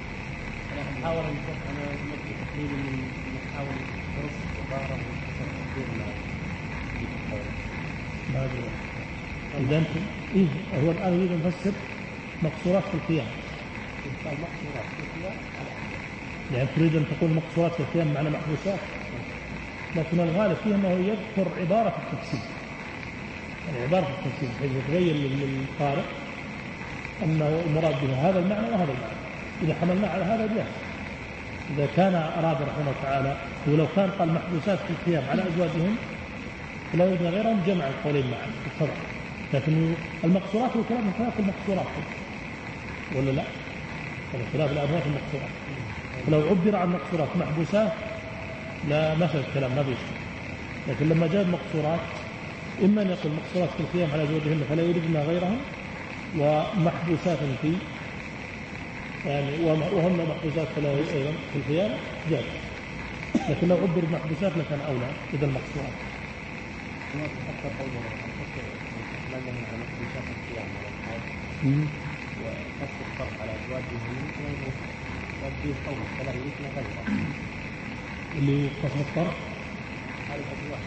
نحاول أن نحاول نحاول درس ظاهره ما أدري. إذا أنت إيه هو الآن يريد أن يفسر مقصورات في القيام. المقصورات في القيام يعني تريد أن تقول مقصورات في القيام معنى محبوسات، لكن الغالب فيه أنه يذكر عبارة التفسير، يعني عبارة التفسير بحيث يتبين للقارئ أنه المراد به هذا المعنى وهذا المعنى. إذا حملنا على هذا جاء. إذا كان أراد رحمه الله تعالى ولو كان قال محبوسات في القيام على أزواجهم فلا يوجد غيرهم جمع القولين معا بالطبع، لكن المقصورات هو كلام من خلاف المقصورات ولا لا؟ من خلاف الأبواب المقصورات. فلو عبر عن مقصورات محبوسات لا مثل الكلام ما بيشتغل. لكن لما جاء المقصورات إما أن يقول مقصورات في القيام على أزواجهن فلا يردن غيرهم، ومحبوسات في يعني وهن محبوسات فلا أيضا في القيام جاء. لكن لو عبر محبوسات لكان أولى إذا المقصورات. حتى قولنا ما لهم على محبوسات القيام على الحال وقصد الصرف على أزواجهم وفيه قول فلا يردن غيرهم اللي قسم الطرف هذا الأزواج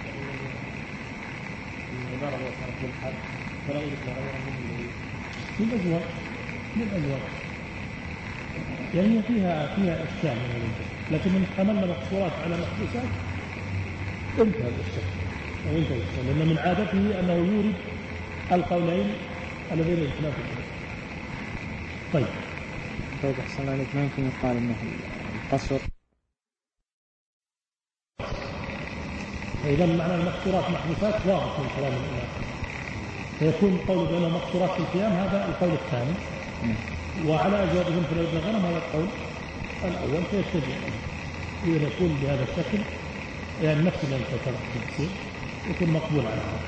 العبارة لو صارت للحد فلا يردن غيرهم للأزواج للأزواج يعني فيها فيها أشكال من الإنسان، لكن من حملنا مقصورات على محبوسات انتهى الإشكال وانتهى الإشكال، لأن من عادته أنه يورد القولين الذين يتنافسون. طيب طيب أحسن عليك، ما يمكن يقال أنه القصر إذا معنى المقصورات محبوسات واضح من كلام الإمام، فيكون قول بأنه مقصورات في القيام هذا القول الثاني، وعلى أزواجهم في الأرض غنم هذا القول الأول، فيشتبه إذا يكون بهذا الشكل يعني نفس اللي أنت ترك التفسير يكون مقبول على هذا،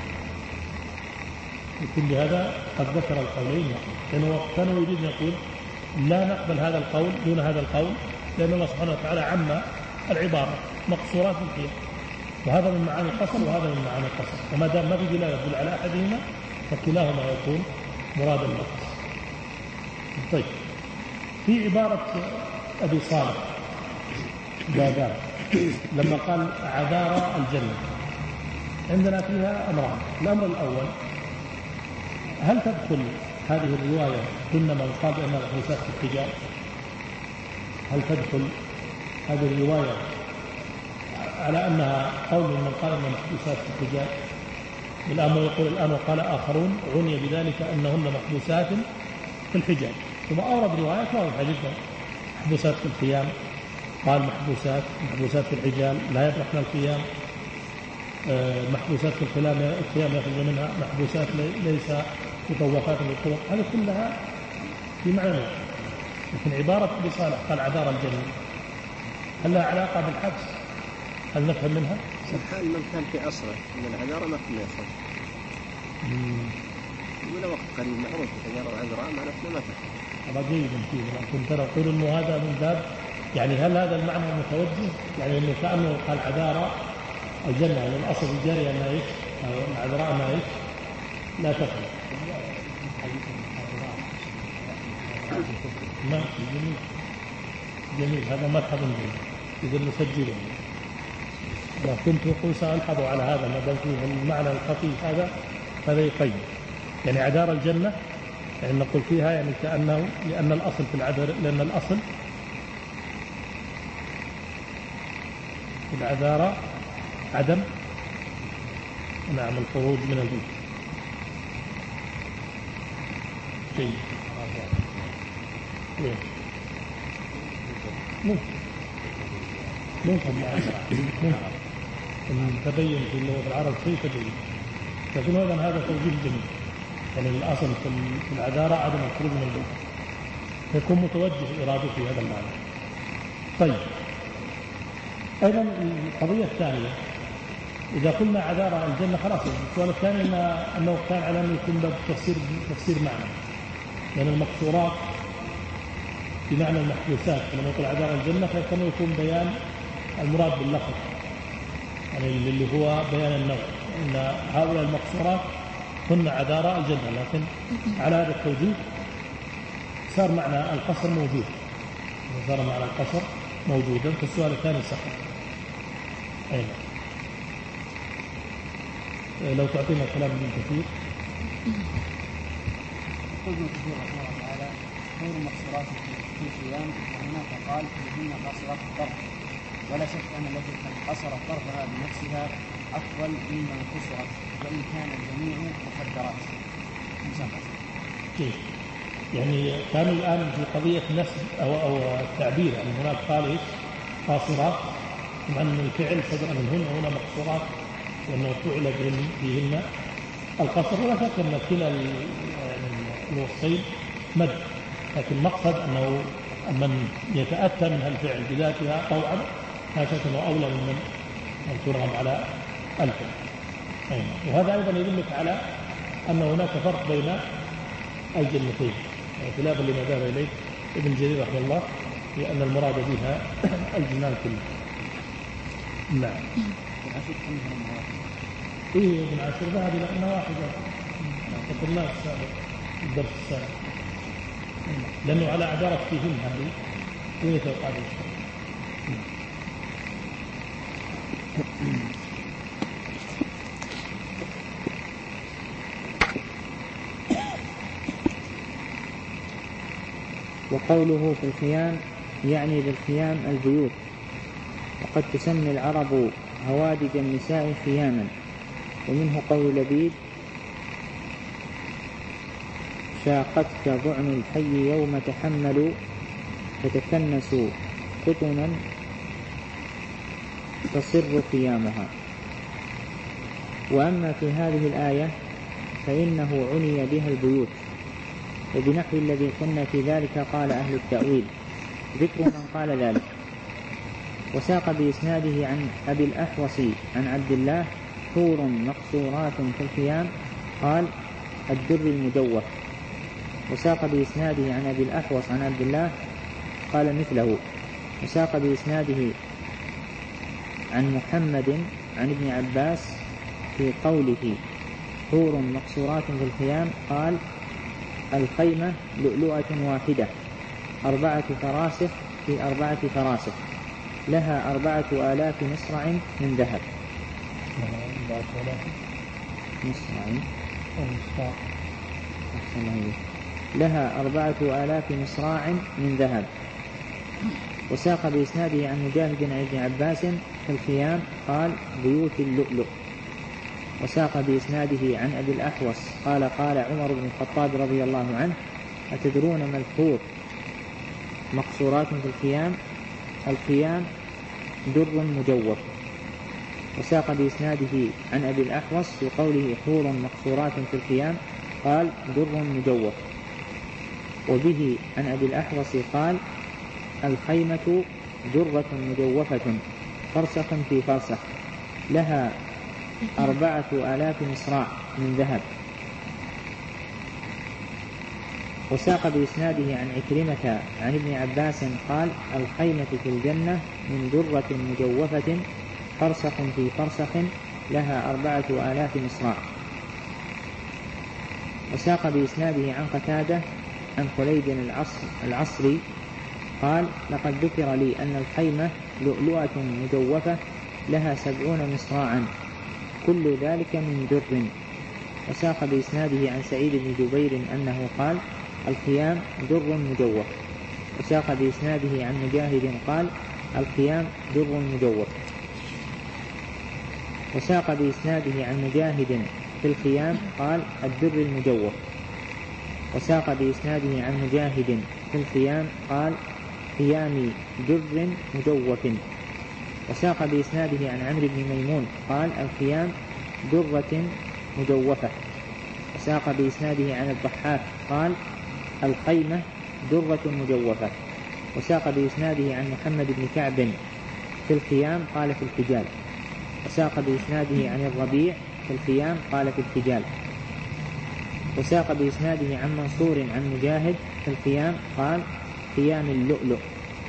يكون بهذا قد ذكر القولين، لأنه كانوا يريد يقول لا نقبل هذا القول دون هذا القول، لأن الله سبحانه وتعالى عم العبارة مقصورات في القيام، وهذا من معاني القصر وهذا من معاني القصر، وما دام ما في دلالة يدل على أحدهما فكلاهما يكون مراد اللفظ. طيب في عبارة أبي صالح بابان لما قال عذارى الجنة، عندنا فيها أمران. الأمر الأول، هل تدخل هذه الرواية ضمن من قال بأن المحبوسات في الحجاب؟ هل تدخل هذه الرواية على أنها قول من قال أن المحبوسات في الحجاب؟ الآن يقول الآن وقال آخرون عني بذلك أنهن محبوسات في الحجاب، ثم أورد روايات واضحة جدا، محبوسات في القيام، قال محبوسات محبوسات في الحجاب لا يطرحن القيام، محبوسات في القيام القيام يخرج منها، محبوسات ليس مطوقات بالطرق، هذه كلها في معنى. لكن عبارة أبي صالح قال عذار الجنة هل لها علاقة بالحبس؟ هل نفهم منها؟ سبحان من كان في عصره من العذارى ما كنا يخرج ولا وقت قريب معروف العذارى العذراء ما نفسنا ما تخرج. هذا جيد فيه، لكن ترى أقول إنه هذا من باب يعني هل هذا المعنى متوجه؟ يعني إنه كأنه قال عذارى الجنة، يعني الأصل الجاري أنها إيش؟ العذراء أنها إيش؟ لا تخرج. ما جميل جميل هذا مذهب جميل إذا نسجله. كنت يقول سألحظ على هذا ما دام فيه المعنى الخفي هذا هذا يقيم، يعني عذار الجنة يعني نقول فيها يعني كأنه لأن الأصل في العذر، لأن الأصل في العذارى عدم نعم الخروج من البيت. جيد ممكن ممكن ممكن تبين في اللغة العرب شيء تبين، لكن أيضا هذا توجيه جميل، يعني الأصل في العذارى عدم الخروج من البيت، فيكون متوجه إرادته في هذا المعنى. طيب أيضا القضية الثانية، إذا قلنا عذارى الجنة خلاص السؤال الثاني أنه كان على أن يكون باب تفسير تفسير معنى، لأن المقصورات بمعنى المحبوسات لما يقول عذارى الجنة فكان يكون بيان المراد باللفظ، يعني اللي هو بيان النوع، أن هؤلاء المقصورات هن عذارى الجنة، لكن على هذا التوجيه صار معنى القصر موجود، صار معنى القصر موجودا، فالسؤال الثاني سقط. أين لو تعطينا كلام ابن كثير. يقول ابن كثير رحمه الله تعالى خير مقصورات في الصيام وهناك قال فيهن قاصرات الطرف، ولا شك ان التي قصرت طرفها بنفسها افضل ممن قصرت وان كان الجميع مقدرات. يعني كانوا الان في قضيه نسب او او التعبير، يعني هناك قال ايش؟ قاصرات، مع ان الفعل صدر منهن وهنا مقصورات لانه فعل فيهن القصر. ولا شك ان كلا الوصفين مد، لكن المقصد انه من يتاتى منها الفعل بذاتها طوعا لا شك انه اولى من ان ترغب على الفعل. وهذا ايضا يدلك على ان هناك فرق بين الجنتين، خلافا لما ذهب اليه ابن جرير رحمه الله في ان المراد بها الجنان كلها. نعم. ايه ابن عاشر ذهب الى انها واحده، ذكرناها السابق الدرس السابق، لانه على عباره فيهن هذه وين توقع الشيء. وقوله في الخيام يعني بالخيام البيوت، وقد تسمي العرب هوادج النساء خياما، ومنه قول لبيد شاقتك ضعن الحي يوم تحملوا فتكنسوا قطنا تصر خيامها. وأما في هذه الآية فإنه عني بها البيوت، وبنحو الذي قلنا في ذلك قال أهل التأويل، ذكر من قال ذلك. وساق بإسناده عن أبي الأحوص عن عبد الله حور مقصورات في الخيام قال الدر المدوف. وساق بإسناده عن أبي الأحوص عن عبد الله قال مثله. وساق بإسناده عن محمد عن ابن عباس في قوله حور مقصورات في الخيام قال الخيمة لؤلؤة واحدة أربعة فراسخ في أربعة فراسخ لها أربعة آلاف مصرع من ذهب. مصرع لها أربعة آلاف مصراع من ذهب. وساق بإسناده عن مجاهد عن ابن عباس في الخيام قال بيوت اللؤلؤ. وساق بإسناده عن أبي الأحوص قال قال عمر بن الخطاب رضي الله عنه أتدرون ما الحور مقصورات في الخيام؟ الخيام در مجوف. وساق بإسناده عن أبي الأحوص في قوله حور مقصورات في الخيام قال در مجوف. وبه عن أبي الأحوص قال الخيمة درة مجوفة فرسخ في فرسخ لها أربعة آلاف مصراع من ذهب. وساق بإسناده عن عكرمة عن ابن عباس قال الخيمة في الجنة من درة مجوفة فرسخ في فرسخ لها أربعة آلاف مصراع. وساق بإسناده عن قتادة عن خليد العصر العصري قال لقد ذكر لي أن الخيمة لؤلؤة مجوفة لها سبعون مصراعا كل ذلك من در. وساق بإسناده عن سعيد بن جبير أنه قال الخيام در مجوف. وساق بإسناده عن مجاهد قال الخيام در مجوف. وساق بإسناده عن مجاهد في الخيام قال الدر المجوف. وساق بإسناده عن مجاهد في الخيام قال خيام در مجوف. وساق بإسناده عن عمرو بن ميمون قال الخيام درة مجوفة. وساق بإسناده عن الضحاك قال الخيمة درة مجوفة. وساق بإسناده عن محمد بن كعب في الخيام قال في الحجال. وساق بإسناده عن الربيع في الخيام قال في الحجال. وساق بإسناده عن منصور عن مجاهد في الخيام قال خيام اللؤلؤ.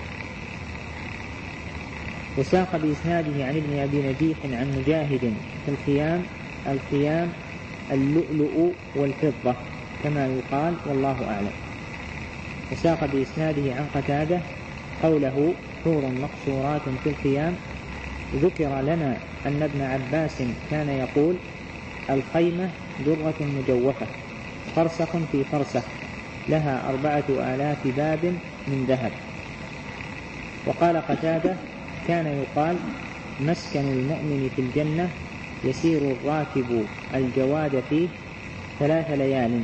وساق بإسناده عن ابن أبي نجيح عن مجاهد في الخيام الخيام اللؤلؤ والفضة كما يقال والله أعلم. وساق بإسناده عن قتادة قوله حور مقصورات في الخيام. ذكر لنا أن ابن عباس كان يقول الخيمة درة مجوفة فرسخ في فرسخ لها أربعة آلاف باب من ذهب. وقال قتادة كان يقال مسكن المؤمن في الجنة يسير الراكب الجواد فيه ثلاث ليال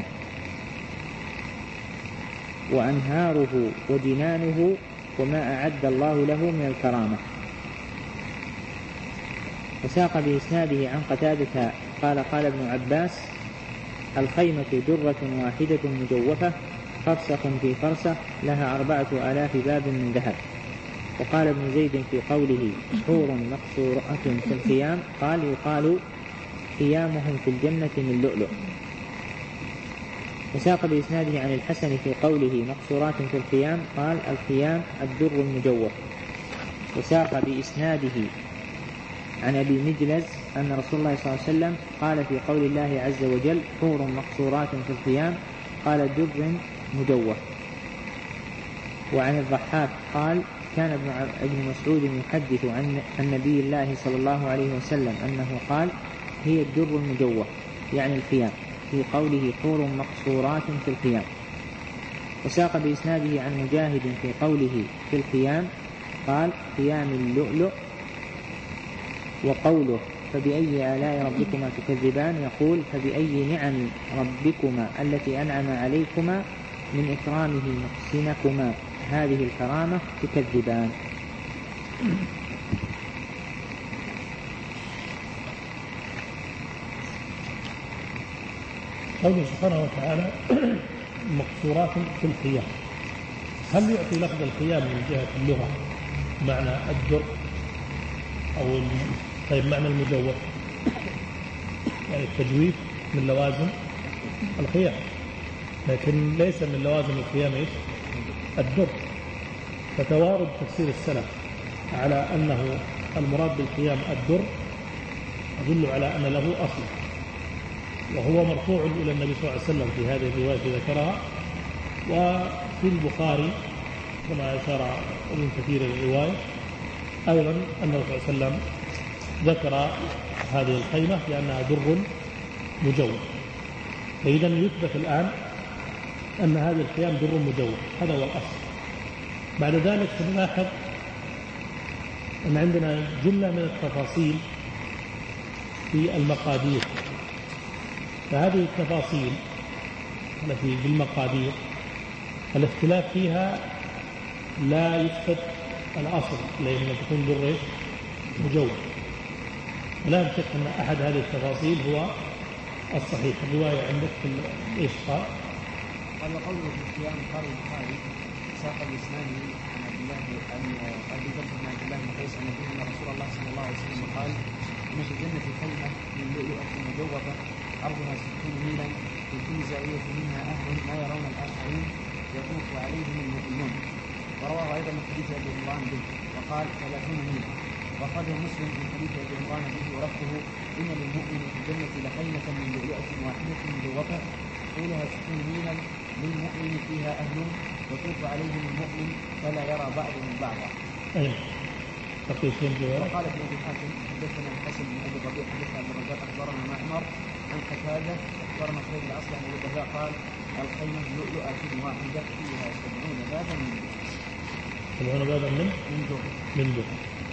وأنهاره وجنانه وما أعد الله له من الكرامة. وساق بإسناده عن قتادة قال قال ابن عباس الخيمة درة واحدة مجوفة فرسخ في فرسخ لها أربعة آلاف باب من ذهب. وقال ابن زيد في قوله حور مقصورة في الخيام قال يقال خيامهم في الجنة من لؤلؤ. وساق بإسناده عن الحسن في قوله مقصورات في الخيام قال الخيام الدر المجوف. وساق بإسناده عن أبي مجلز أن رسول الله صلى الله عليه وسلم قال في قول الله عز وجل حور مقصورات في الخيام قال در مجوف. وعن الضحاك قال كان ابن مسعود يحدث عن النبي الله صلى الله عليه وسلم أنه قال هي الدر المجوف يعني الخيام في قوله حور مقصورات في الخيام. وساق بإسناده عن مجاهد في قوله في الخيام قال خيام اللؤلؤ. وقوله فبأي آلاء ربكما تكذبان يقول فبأي نعم ربكما التي أنعم عليكما من إكرامه محسنكما هذه الكرامة تكذبان. قوله سبحانه وتعالى مقصورات في الخيام، هل يعطي لفظ الخيام من جهة اللغة معنى الدر أو طيب معنى المجوف؟ يعني التجويف من لوازم الخيام، لكن ليس من لوازم الخيام إيش؟ الدر. فتوارد تفسير السلف على أنه المراد بالخيام الدر يدل على أن له أصل، وهو مرفوع إلى النبي صلى الله عليه وسلم في هذه الرواية ذكرها. وفي البخاري كما أشار ابن كثير الرواية أيضا أن الرسول صلى الله عليه وسلم ذكر هذه الخيمة لأنها در مجوف. فإذا يثبت الآن أن هذه الخيام در مجوف، هذا هو الأصل. بعد ذلك سنلاحظ أن عندنا جملة من التفاصيل في المقادير، فهذه التفاصيل التي بالمقادير الاختلاف فيها لا يفسد الأصل لأن تكون در مجوف. ولا شك أن أحد هذه التفاصيل هو الصحيح. الرواية عندك في الإشقاء قال وقوله في الصيام قال البخاري ساق بإسناده عن عبد الله عن أبي بكر بن عبد الله بن قيس أن رسول الله صلى الله عليه وسلم قال إن في الجنة خيمة من لؤلؤة مجوفة عرضها ستون ميلا في كل زاوية منها أهل لا يرون الآخرين يطوف عليهم المؤمنون. ورواه أيضا من حديث أبي عمران به وقال ثلاثون ميلا. وأخرجه مسلم من حديث أبي عمران به ورفضه إن للمؤمن في الجنة لخيمة من لؤلؤة واحدة مجوفة طولها ستون ميلا للمؤمن فيها أهل يطوف عليهم المؤمن فلا يرى بعضهم بعضا. أيه. وقال ابن أبي حاتم حدثنا الحسن بن أبي الربيع حدثنا عبد الرزاق أخبرنا معمر عن قتادة أخبرنا خالد الأصلع عن أبي الرزاق قال الخيمة لؤلؤة واحدة فيها سبعون بابا من سبعون بابا من من دور من دور.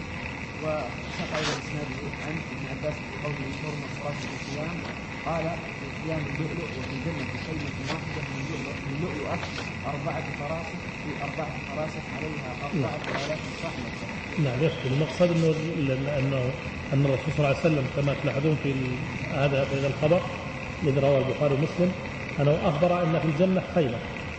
وساق أيضا إسناده عن ابن عباس في قوله شهر مصرات الصيام قال في صيام اللؤلؤ وفي الجنة خيمة واحدة من لؤلؤ من لؤلؤة أربعة فراسخ في أربعة فراسخ عليها أربعة آلاف صحن. نعم يكفي. المقصد انه انه ان الرسول صلى الله عليه وسلم كما تلاحظون في هذا في الخبر الذي رواه البخاري ومسلم انه اخبر ان في الجنه خيمه،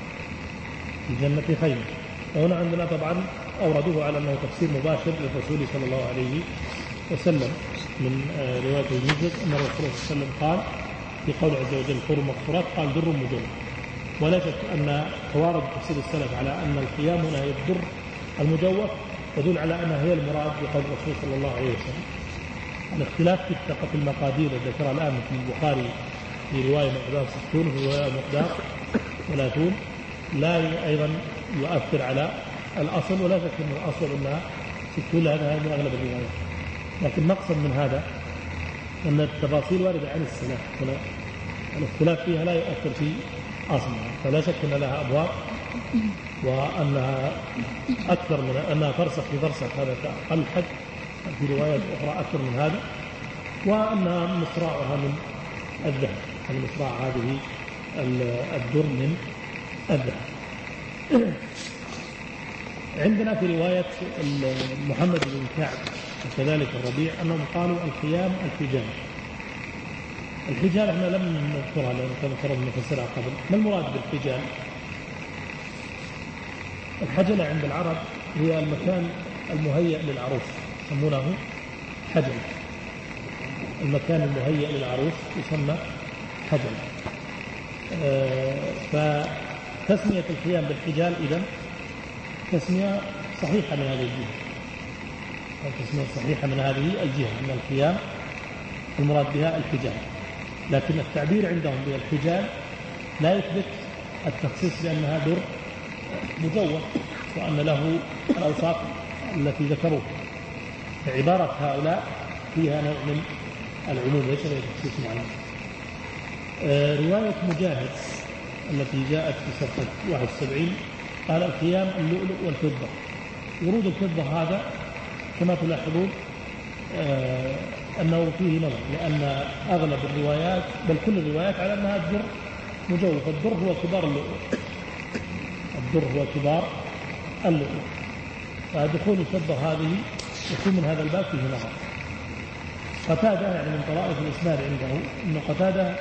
في الجنه خيمه. وهنا عندنا طبعا اوردوه على انه تفسير مباشر للرسول صلى الله عليه وسلم من روايه المجد ان الرسول صلى الله عليه وسلم قال في قول عز وجل حور مقصورات قال در مجوف. ولا شك ان توارد تفسير السلف على ان الخيام هنا هي الدر المجوف تدل على أنها هي المراد بقول الرسول صلى الله عليه وسلم. الاختلاف في فقط المقادير التي ذكرها الآن في البخاري في رواية مقدار ستون وفي رواية مقدار ثلاثون لا أيضا يؤثر على الأصل، ولا شك أن الأصل أنها ستون، هذا من أغلب الروايات. لكن نقصد من هذا أن التفاصيل واردة عن السلف، الاختلاف فيها لا يؤثر في أصلها، فلا شك أن لها أبواب، وأنها أكثر من أنها فرسخ بفرسخ، هذا أقل حد، في روايات أخرى أكثر من هذا، وأنها مصراعها من الذهب، يعني مصراع هذه الدر من الذهب. عندنا في رواية محمد بن كعب وكذلك الربيع أنهم قالوا الخيام الحجال. الحجال احنا لم نذكرها لأنه كان فرض نفسرها قبل. ما المراد بالحجال؟ الحجلة عند العرب هي المكان المهيئ للعروس، يسمونه حجل. المكان المهيئ للعروس يسمى حجل. آه فتسمية الخيام بالحجال إذن تسمية صحيحة من هذه الجهة، تسمية صحيحة من هذه الجهة، أن الخيام المراد بها الحجال. لكن التعبير عندهم بالحجال لا يثبت التخصيص بأنها در مجوف وأن له الأوصاف التي ذكروها. عبارة هؤلاء فيها نوع من العموم ليس لها تخصيص معين. آه رواية مجاهد التي جاءت في صفحة واحد وسبعين قال الخيام اللؤلؤ والفضة. ورود الفضة هذا كما تلاحظون آه أنه فيه نظر، لأن أغلب الروايات بل كل الروايات على أنها الدر مجوف. الدر هو كبار اللؤلؤ، الدر هو كبار اللؤلؤ، فدخول الفضة هذه يكون من هذا الباب فيه نظر. قتادة يعني من طرائف الإسناد عنده أن قتادة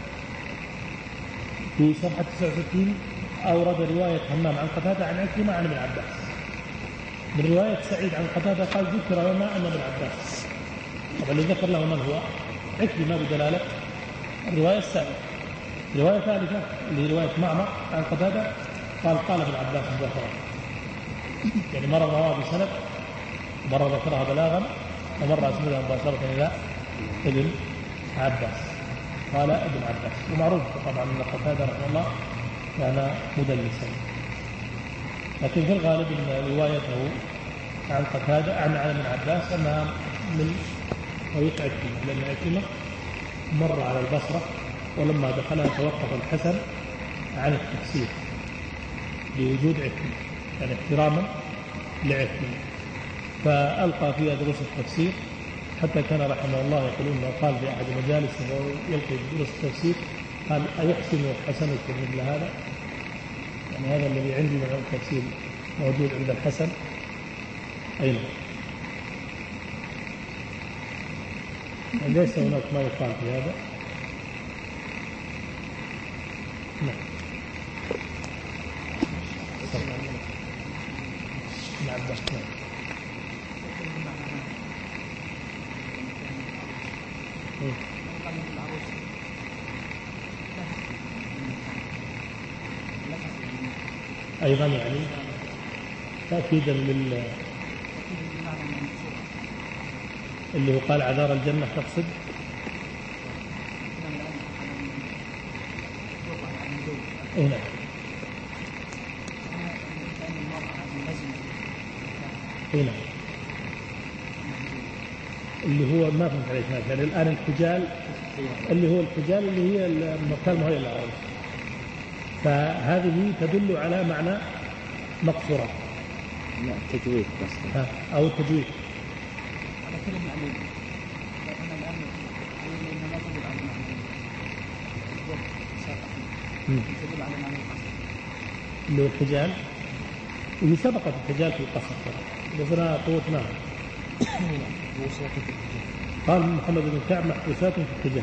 في صفحة تسعة وستين أورد رواية همام عن قتادة عن عكرمة عن ابن عباس. من رواية سعيد عن قتادة قال ذكر لنا أن ابن عباس، طبعا اللي ذكر له من هو عكرمة بدلالة الرواية السابقة. رواية ثالثة اللي هي رواية معمر عن قتادة قال قال ابن عباس ذكره، يعني مرة رواه بسند ومرة ذكرها بلاغا ومرة أسندها مباشرة إلى ابن عباس، قال ابن عباس. ومعروف طبعا أن قتادة رحمه الله كان مدلسا، لكن في الغالب أن روايته عن قتادة عن ابن عباس أنها من طريق عكرمة، لأن عكرمة مر على البصرة ولما دخلها توقف الحسن عن التفسير بوجود عكرمة، يعني احتراما لعكرمة، فألقى فيها دروس التفسير حتى كان رحمه الله يقول انه قال في احد مجالسه وهو يلقي دروس التفسير قال ايحسن حسنكم مثل هذا؟ يعني هذا الذي عندي من التفسير موجود عند الحسن اين؟ يعني ليس هناك ما يقال في هذا. نعم نعم بس أيضا يعني تأكيدا لل اللي هو قال عذار الجنة تقصد هنا هنا اللي هو ما فهمت عليك ماشي. يعني الآن الحجال اللي هو الحجال اللي هي المكان هي العروس، فهذه تدل على معنى مقصورة. لا تجويد بس أو التجويد على كل معلوم. أنا الآن إنما ما تدل على معنى تدل على معنى اللي هو الحجال، وهي سبقت الحجال في القصر بس أنا طوتناها. قال محمد بن كعب محبوسات في الحجال،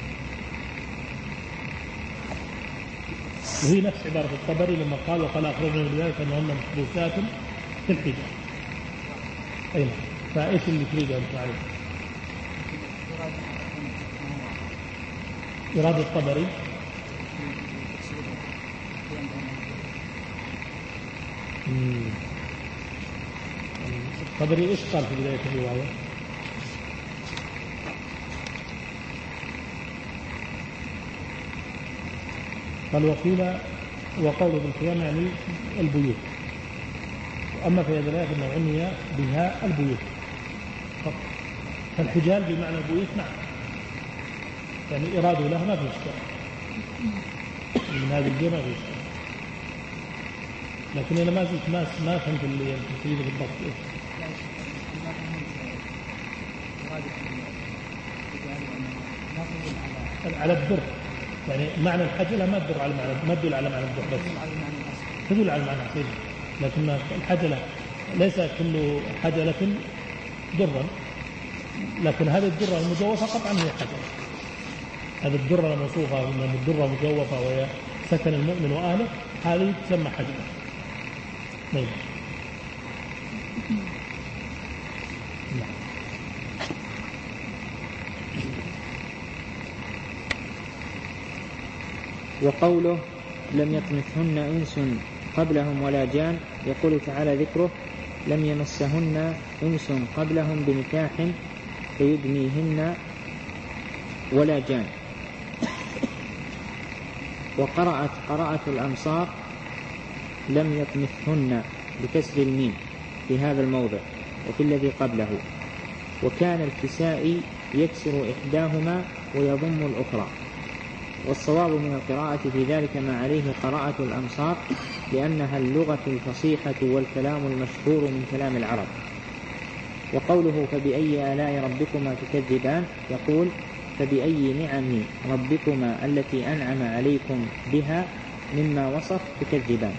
وهي نفس عبارة الطبري لما قال وقال أخرجنا من رواية أنهن محبوسات في الحجال. أين؟ فإيش اللي تريد أن تعرف؟ إرادة الطبري الطبري إيش قال في بداية الرواية؟ قال وقيل وقول بالقيام يعني البيوت، وأما في هذا الآية فإنه عني بها البيوت. فالحجال بمعنى البيوت نعم، يعني إرادة له ما في إشكال، من هذه الجهة ما في إشكال. لكن أنا ما زلت ما ما فهمت اللي تريده بالضبط إيه. على الدر، يعني معنى الحجلة ما تدل على معنى ما تدل على معنى الدر بس تدل على معنى حجلة، لكن الحجلة ليس كل حجلة درا، لكن هذه الدرة المجوفة قطعا هي حجلة. هذه الدرة الموصوفة من الدرة المجوفة وهي سكن المؤمن وأهله، هذه تسمى حجلة. نعم. وقوله لم يطمثهن إنس قبلهم ولا جان، يقول تعالى ذكره لم يمسهن إنس قبلهم بنكاح فيدنيهن ولا جان. وقرأت قراءة الأمصار لم يطمثهن بكسر الميم في هذا الموضع وفي الذي قبله. وكان الكسائي يكسر إحداهما ويضم الأخرى. والصواب من القراءة في ذلك ما عليه قراءة الأمصار، لأنها اللغة الفصيحة والكلام المشهور من كلام العرب. وقوله فبأي آلاء ربكما تكذبان، يقول فبأي نعم ربكما التي أنعم عليكم بها مما وصف تكذبان.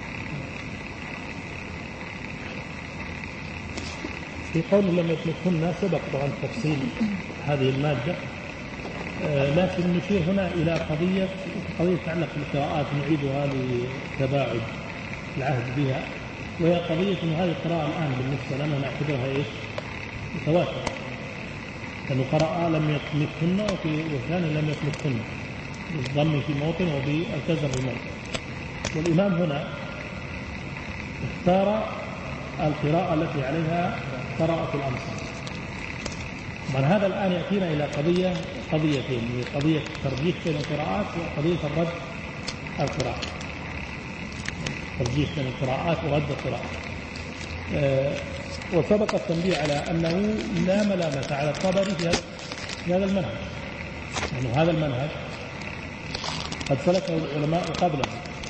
في قول لم يطمثهن سبق طبعا تفصيل هذه المادة، لكن نشير هنا إلى قضية قضية تتعلق بالقراءات نعيدها لتباعد العهد بها، وهي قضية أن هذه القراءة الآن بالنسبة لنا نعتبرها إيش؟ متواترة، لأنه قرأ لم يطمثهن والثاني لم يطمثهن بالضم في موطن وبالكسر في موطن. والإمام هنا اختار القراءة التي عليها قراءة الأمصار. من هذا الآن يأتينا إلى قضية قضيتين، هي قضية الترجيح بين القراءات وقضية الرد القراءات. ترجيح بين القراءات ورد القراءات. أه وسبق التنبيه على أنه لا ملامة على الطبري في هذا المنهج، يعني هذا المنهج قد سلكه العلماء قبله،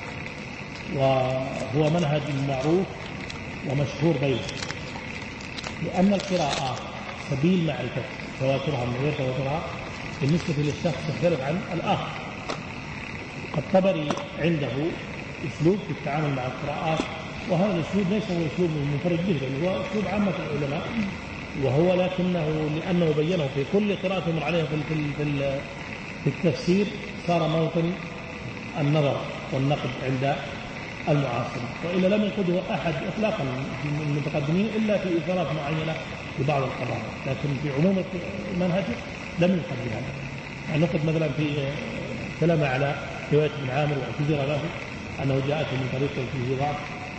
وهو منهج معروف ومشهور بينه، لأن القراءات سبيل معرفة تواترها من غير تواترها بالنسبة للشخص تختلف عن الآخر. الطبري عنده أسلوب في التعامل مع القراءات، وهذا الأسلوب ليس هو أسلوب منفرد به، بل هو أسلوب عامة العلماء، وهو لكنه لأنه بينه في كل قراءة مر عليها في في التفسير صار موطن النظر والنقد عند المعاصرين، وإلا لم ينقده أحد إطلاقا من المتقدمين إلا في إثارات معينة لبعض القضايا، لكن في عموم المنهج لم ينقد بهذا. يعني نقد مثلا في كلام على رواية ابن عامر واعتذر له أنه جاءته من طريق فيه ضعف،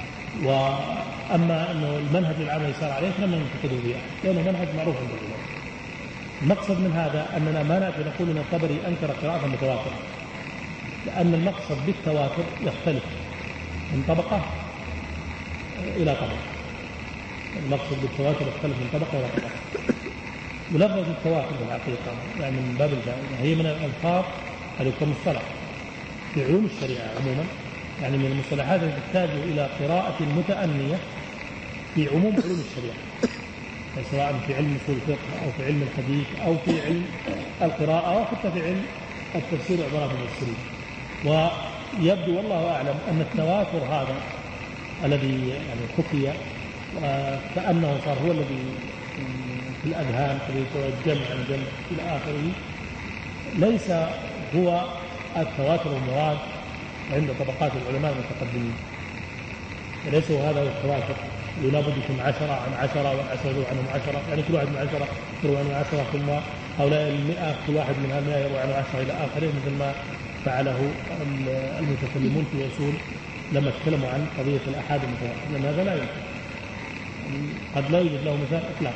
وأما أنه المنهج العام يسار عليه لم ينتقده بها لأنه منهج معروف عند العلماء. المقصد من هذا أننا ما نأتي نقول أن الطبري أنكر قراءة متواترة، لأن المقصد بالتواتر يختلف من طبقة إلى طبقة. المقصد بالتواتر يختلف من طبقة إلى طبقة. ولفظ التواتر بالحقيقة يعني من باب الفائدة هي من الألفاظ التي كمصطلح في علوم الشريعة عموما، يعني من المصطلحات التي تحتاج إلى قراءة متأنية في عموم علوم الشريعة، يعني سواء في علم اصول الفقه أو في علم الحديث أو في علم القراءة أو حتى في علم التفسير وعبارات المفسرين. ويبدو والله أعلم أن التواتر هذا الذي يعني حكي كأنه صار هو الذي في الأذهان الجمع عن جمع إلى آخره، ليس هو التواتر المراد عند طبقات العلماء المتقدمين، ليس هذا هو التواتر لا بد يكون عشرة عن عشرة والعشرة يروى عنهم عشرة، يعني كل واحد من عشرة يروى عنه عشرة، ثم هؤلاء المئة كل واحد من المئة يروى عنه عشرة إلى آخره، مثل ما فعله المتكلمون في أصول لما تكلموا عن قضية الأحاد المتواتر، لأن هذا لا يمكن، قد لا يوجد له مثال إطلاق.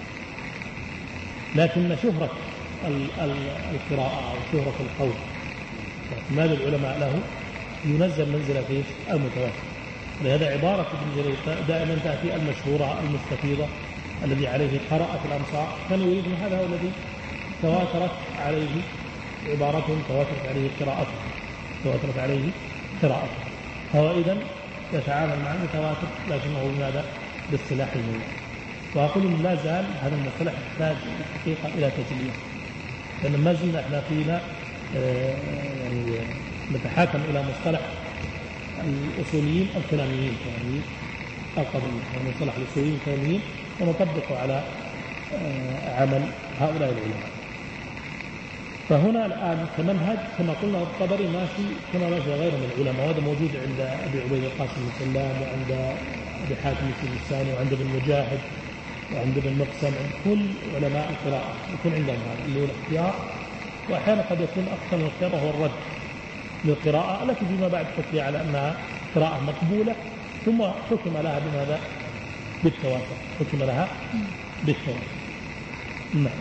لكن شهرة القراءة أو شهرة القول واعتماد العلماء له ينزل منزلة المتواتر. لهذا عبارة ابن جرير دائما تأتي المشهورة المستفيضة الذي عليه قرأت الأمصار، كان يريد هذا هو الذي تواترت عليه عبارتهم تواترت عليه قراءته تواترت عليه قراءته فهو إذن يتعامل مع المتواتر لكنه بماذا؟ باصطلاح المولى. وأقول إن لا زال هذا المصطلح يحتاج الحقيقة إلى تجلية، لأن ما زلنا احنا فينا يعني نتحاكم إلى مصطلح الأصوليين الكلاميين يعني القضية، يعني مصطلح الأصوليين الكلاميين ونطبقه على عمل هؤلاء العلماء. فهنا الآن كمنهج كما قلنا الطبري ماشي كما ماشي غيره من العلماء، وهذا موجود عند أبي عبيد القاسم بن سلام وعند أبي حاتم السجستاني وعند ابن مجاهد وعند ابن مقسم، عند كل علماء القراءة يكون عندهم هذا اللي هو الاختيار، وأحيانا قد يكون أكثر من الاختيار وهو الرد للقراءة التي فيما بعد حكي على أنها قراءة مقبولة، ثم حكم لها بماذا؟ بالتواتر، حكم لها بالتواتر. نعم.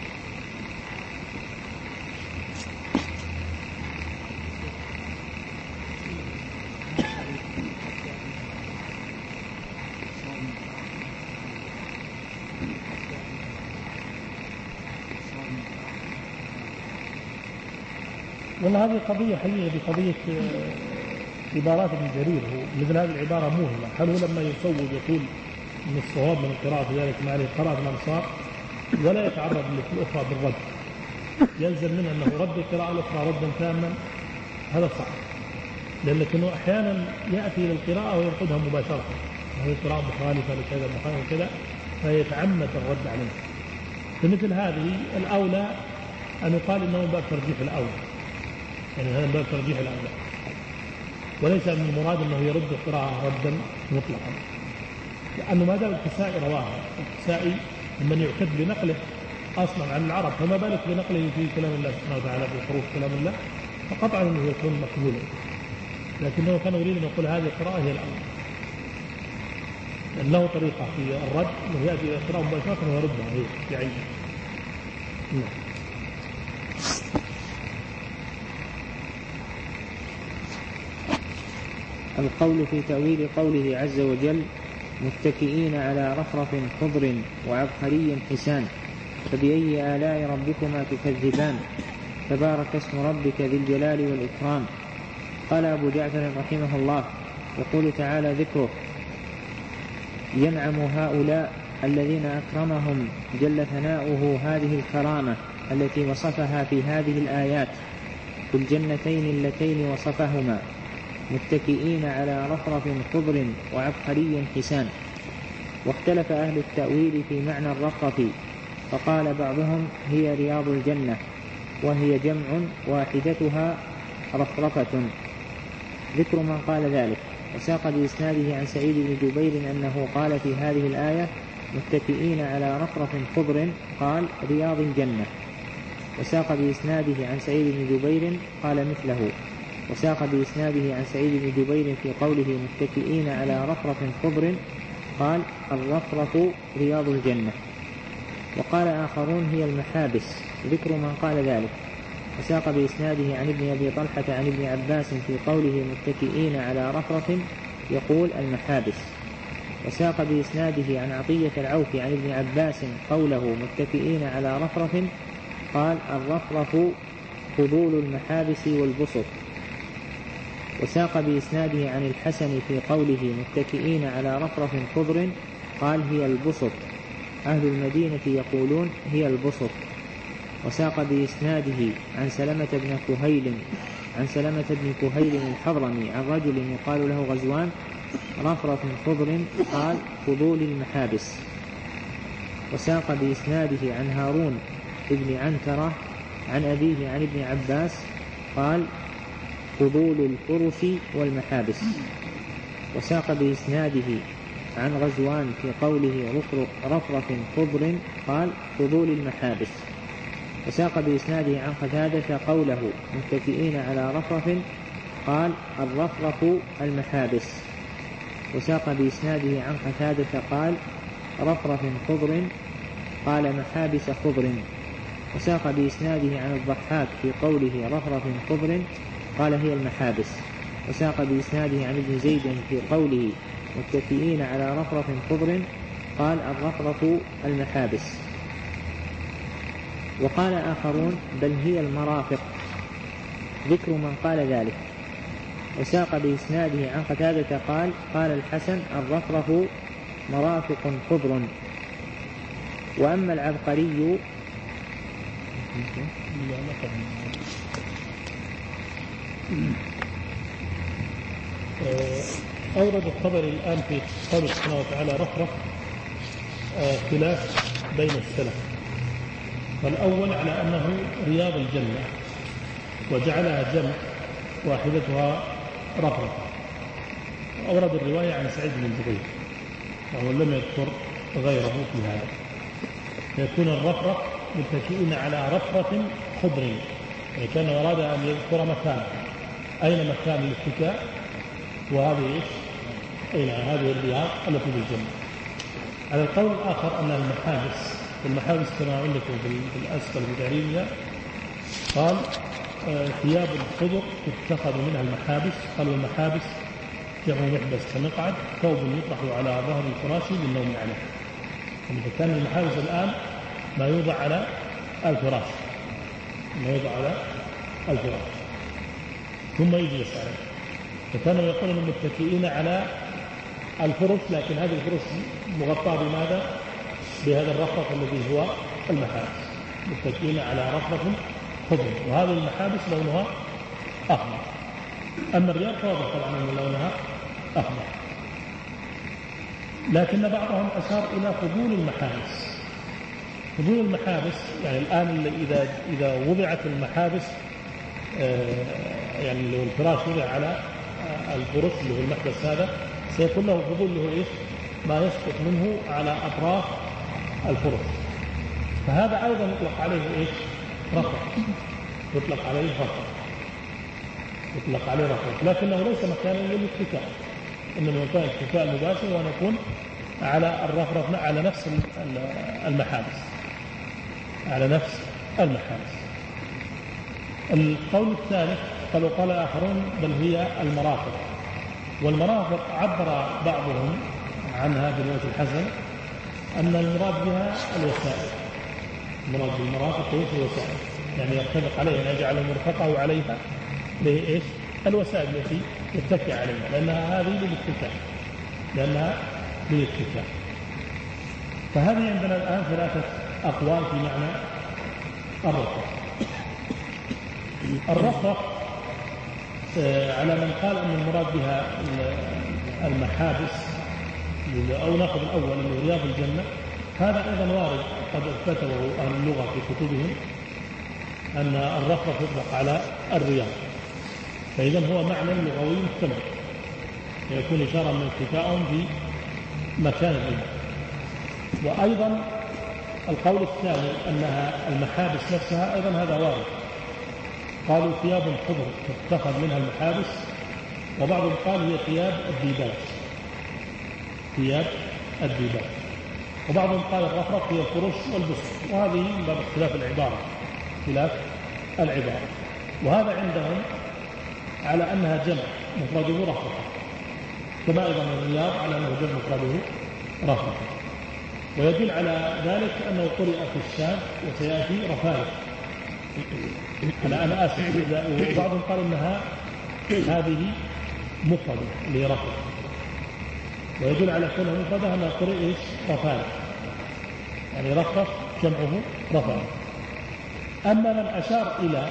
والله هذه قضية حقيقة بقضية عبارات ابن جرير، مثل هذه العبارة موهمة. هل هو لما يصوب يقول من الصواب من القراءة في ذلك ما عليه قراءة الأمصار ولا يتعرض للأخرى بالرد، يلزم منه أنه رد القراءة الأخرى ردا تاما؟ هذا صح، لأنه أحيانا يأتي إلى القراءة وينقضها مباشرة، هذه القراءة مخالفة لكذا مخالفة لكذا فيتعمد الرد عليه. فمثل هذه الأولى أن يقال إنه باب ترجيح الأولى، يعني هذا باب ترجيح الأولى، وليس من المراد أنه يرد القراءة ردا مطلقا، لأنه ما دام الكسائي رواها، الكسائي من يعتد بنقله أصلا عن العرب، فما بالك بنقله في كلام الله سبحانه وتعالى بحروف كلام الله، فقطعا أنه يكون مقبولا، لكنه كان يريد أن يقول هذه القراءة هي الأولى، لأن له طريقة في الرد أنه يأتي إلى القراءة مباشرة ويردها هي بعينها. القول في تأويل قوله عز وجل متكئين على رفرف خضر وعبقري حسان فبأي آلاء ربكما تكذبان تبارك اسم ربك ذي الجلال والإكرام. قال أبو جعفر رحمه الله يقول تعالى ذكره ينعم هؤلاء الذين أكرمهم جل ثناؤه هذه الكرامة التي وصفها في هذه الآيات في الجنتين اللتين وصفهما متكئين على رفرف خضر وعبقري حسان. واختلف أهل التأويل في معنى الرفرف، فقال بعضهم هي رياض الجنة وهي جمع واحدتها رفرفة. ذكر من قال ذلك، وساق بإسناده عن سعيد بن جبير أنه قال في هذه الآية متكئين على رفرف خضر قال رياض الجنة، وساق بإسناده عن سعيد بن جبير قال مثله، وساق بإسناده عن سعيد بن جبير في قوله متكئين على رفرف خضر قال الرفرف رياض الجنة. وقال آخرون هي المحابس، ذكر من قال ذلك، وساق بإسناده عن ابن أبي طلحة عن ابن عباس في قوله متكئين على رفرف يقول المحابس. وساق بإسناده عن عطية العوف عن ابن عباس قوله متكئين على رفرف قال الرفرف فضول المحابس والبسط. وساق بإسناده عن الحسن في قوله متكئين على رفرف خضر قال هي البسط، أهل المدينة يقولون هي البسط. وساق بإسناده عن سلمة بن كهيل عن سلمة بن كهيل الحضرمي عن رجل يقال له غزوان رفرف خضر قال فضول المحابس. وساق بإسناده عن هارون ابن عنترة عن أبيه عن ابن عباس قال فضول الفرس والمحابس. وساق بإسناده عن غزوان في قوله رفرف خضر قال فضول المحابس. وساق بإسناده عن قتادة قوله متكئين على رفرف قال الرفرف المحابس. وساق بإسناده عن قتادة قال رفرف خضر قال محابس خضر. وساق بإسناده عن الضحاك في قوله رفرف خضر قال هي المحابس. وساق بإسناده عن ابن زيد في قوله متكئين على رفرف خضر قال الرفرف المحابس. وقال آخرون بل هي المرافق، ذكر من قال ذلك. وساق بإسناده عن قتادة قال قال الحسن الرفرف مرافق خضر. وأما العبقري أورد الطبري الآن في قوله سبحانه وتعالى رفرف خلاف بين السلف. فالأول على أنه رياض الجنة وجعلها جمع واحدتها رفرف. أورد الرواية عن سعيد بن جبير وهو لم يذكر غيره في هذا، فيكون الرفرف متكئين على رفرة خضر، يعني كان أراد أن يذكر مكان أين مكان الاتكاء، وهذه إيش؟ أين هذه الرياض التي بالجنة. على القول الآخر أن المحابس، المحابس كما عندكم في الأسفل بدارية قال ثياب الخضر اتخذ منها المحابس. قالوا المحابس جمع محبس كمقعد، ثوب يطرح على ظهر الفراش للنوم عليه. يعني كان المحابس الآن ما يوضع على الفراش، ما يوضع على الفراش ثم يجلس عليه. فكانوا يقولون متكئين على الفرش، لكن هذه الفرش مغطاة بماذا؟ بهذا الرفرف الذي هو المحابس، متكئين على رفرف خضر، وهذه المحابس لونها أحمر. أما الرياض فواضح طبعا أن لونها أحمر، لكن بعضهم أشار إلى فضول المحابس. فضول المحابس يعني الآن إذا إذا وضعت المحابس يعني لو الفراش وضع على الفرش اللي هو المحبس هذا سيكون له فضول اللي هو إيش؟ ما يسقط منه على أطراف الفرش، فهذا أيضا يطلق عليه إيش؟ رفرف، يطلق عليه رفرف، يطلق عليه رفرف، لكنه ليس مكانا للاتكاء، إنما مكان الاتكاء المباشر وأن يكون على الرفرف على نفس المحابس، على نفس المحابس. القول الثالث قالوا قال آخرون بل هي المرافق. والمرافق عبر بعضهم عنها بالوجه الحسن أن المراد بها الوسائل. المراد بالمرافق هي الوسائل، يعني يتفق عليه أن يجعل مرفقه عليها بإيش؟ الوسائل التي يتكئ عليها، لأنها هذه للاتكاء، لأنها للاتكاء. فهذه عندنا الآن ثلاثة أقوال في معنى الرفرف. الرفرف على من قال أن المراد بها المحابس، أو ناخذ الأول اللي هو رياض الجنة، هذا أيضا وارد قد أثبته أهل اللغة في كتبهم أن الرفرف يطلق على الرياض، فإذا هو معنى لغوي مستمر، يكون إشارة من اتكاءهم في مكان الرياض. وأيضا القول الثاني أنها المحابس نفسها أيضا هذا وارد، قالوا ثياب خضر تتخذ منها المحابس، وبعضهم قال هي ثياب الديباج، ثياب الديباج، وبعضهم قال الرفرف هي الفرش والبسط، وهذه من باب اختلاف العبارة، اختلاف العبارة. وهذا عندهم على أنها جمع مفرده رفرف، كما أيضا الرياض على أنه جمع مفرده رفرف. ويدل على ذلك أنه قرئ في الشام وسيأتي رفارف. أنا أنا آسف، وبعضهم قال إنها هذه مفردة لرفرف، ويدل على كونه مفردة أنها قرئ إيش؟ رفارف، يعني رفرف جمعه رفارف. أما من أشار إلى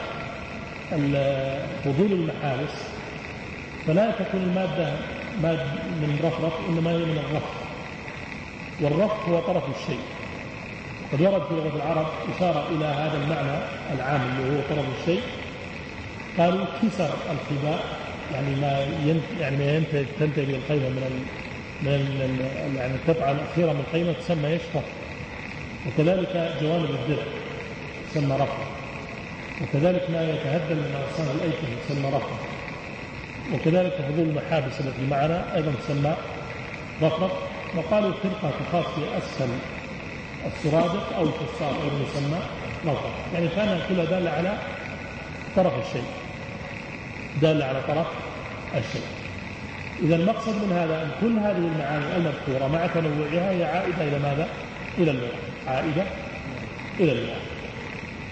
فضول المحابس فلا تكون المادة مادة من رفرف، إنما هي من الرفر، والرفر هو طرف الشيء. قد ورد في لغة العرب إشارة إلى هذا المعنى العام اللي هو طرف الشيء، قالوا كسر الخباء، يعني ما ينت يعني ما ينتهي تنتهي به القيمة من ال من ال يعني القطعة الأخيرة من القيمة تسمى يشفر، وكذلك جوانب الدرع تسمى رفر، وكذلك ما يتهدم من أغصان الأيتم تسمى رفر، وكذلك فضول المحابس التي معنا أيضا تسمى رفرف. وقالوا فرقة تخاف في أسفل السرادق أو الفصار أيضا يسمى رفرف، يعني كان كلها دالة على طرف الشيء، دالة على طرف الشيء. إذا المقصد من هذا أن كل هذه المعاني المذكورة مع تنوعها هي عائدة إلى ماذا؟ إلى اللغة، عائدة إلى اللغة.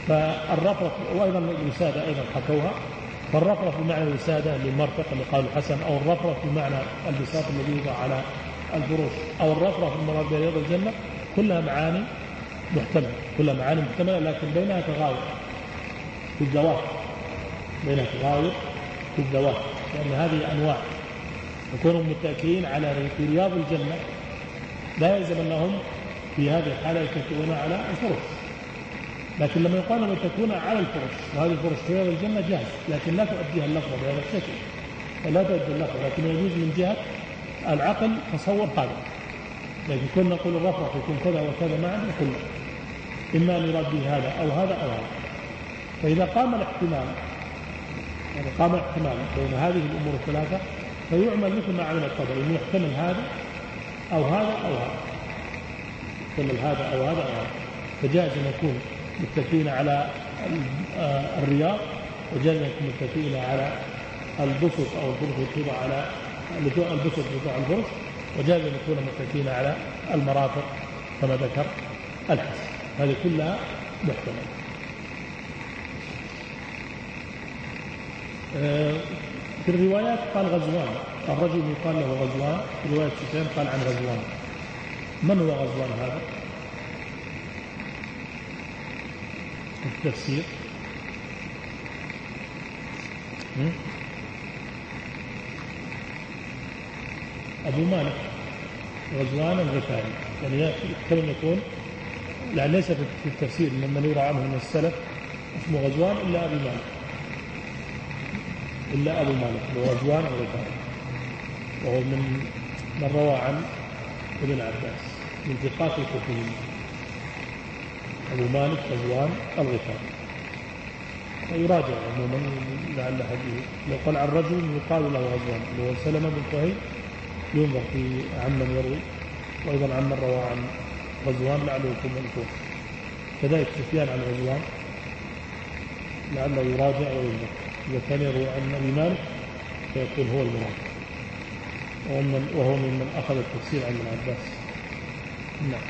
فالرفرف وأيضا الوسادة أيضا حكوها، فالرفرف بمعنى الوسادة للمرفق اللي قالوا الحسن، أو الرفرف بمعنى البساط الذي يوضع على الفروش، أو الرفرف المراد برياض الجنة، كلها معاني محتملة، كلها معاني محتملة، لكن بينها تغاير في الذوات، بينها تغاير في الذوات، لأن هذه أنواع يكونوا متكئين على في رياض الجنة، لا يلزم أنهم في هذه الحالة يتكئون على الفرش، لكن لما يقال لهم يتكئون على الفرش، وهذه الفرش في رياض الجنة جاهز، لكن لا تؤديها اللفظة بهذا الشكل، لا تؤدي اللفظة، لكن يجوز من جهة العقل تصور هذا، لكن كنا نقول الرفرف يكون كذا وكذا معا يقول إما أن يراد به هذا أو هذا أو هذا. فإذا قام الاحتمال يعني قام الاحتمال بين هذه الأمور الثلاثة فيعمل مثل ما عمل القدر، إنه يحتمل هذا أو هذا أو هذا، يحتمل هذا أو هذا أو هذا، فجائز أن يكون متكئين على الرياض، وجائز أن يكون متكئين على البسط أو الفرش توضع على البسط توضع على الفرش، وجائز أن يكون متكئين على المرافق كما ذكر الحسن. هذه كلها محتملة. في الروايات قال غزوان، الرجل يقال له غزوان، في رواية سفيان قال عن غزوان. من هو غزوان هذا؟ التفسير أبو مالك غزوان الغفاري، يعني يحتمل يكون يعني ليس في التفسير ممن يرى عنه من السلف اسمه غزوان إلا أبو مالك، إلا أبو مالك وغزوان الغفاري، وهو من من روى عن ابن عباس من ثقات الكوفيين. أبو مالك غزوان الغفاري، ويراجع عموما لعل هذه لو قال عن رجل يقال له غزوان، اللي هو سلمة بن كهيل، ينظر في عمن يروي، وأيضا عمن روى عن غزوان لعله يكون منكوح. كذلك سفيان عن غزوان لعله يراجع وينظر، إذا كان يروي عن أبي مالك فيكون هو المراد، وهو ممن أخذ التفسير عن ابن عباس. نعم،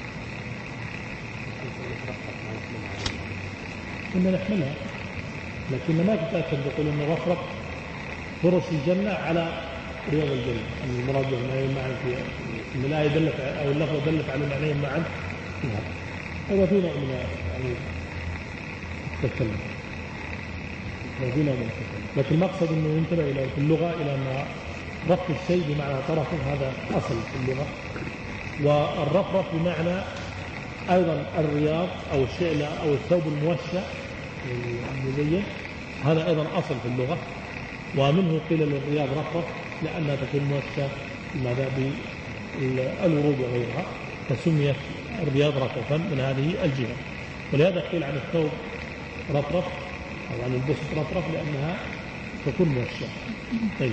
كنا نحملها، لكن ما تتأكد بقول أن رفرف فرش الجنة على رياض الجنة، أن المراد بالمعنيين معا في أن الآية دلت أو اللفظة دلت على المعنيين معا في هذا. هو في نوع من يعني التكلم، في نوع من التكلم، لكن المقصد أنه ينتبه إلى في اللغة إلى أن رفع الشيء بمعنى طرفه هذا أصل في اللغة، والرفرف بمعنى أيضا الرياض أو الشعلة أو الثوب الموشى المزين، هذا أيضا أصل في اللغة، ومنه قيل للرياض رفرف لأنها تكون موشى ماذا بالورود وغيرها، فسميت الرياض رفرفا من هذه الجهة. ولهذا قيل عن الثوب رفرف أو عن البسط رفرف لأنها تكون موشى. طيب،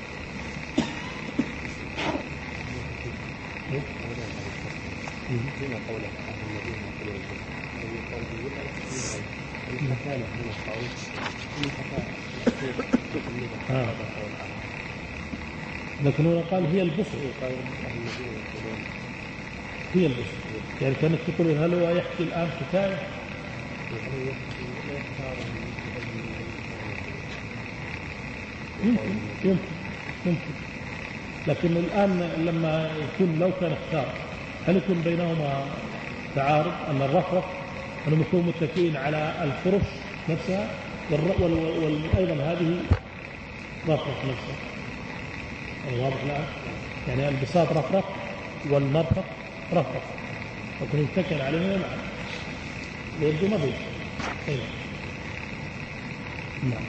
فيما قوله أهل المدينة يقولون المكانة من الصوت آه. لكن هو قال هي البسط، هي البسط، يعني كانت تقول هل هو يحكي الآن حكاية؟ يمكن يمكن يمكن لكن الآن لما يكون لو كان اختار هل يكون بينهما تعارض، أن الرفرف أنهم يكونوا متكئين على الفرش نفسها، وأيضا هذه رفرف نفسها، يعني واضح الآن، يعني البساط رفرف والمرفق رفرف، لكن يتكئ عليهما معا يبدو ما فيه. نعم.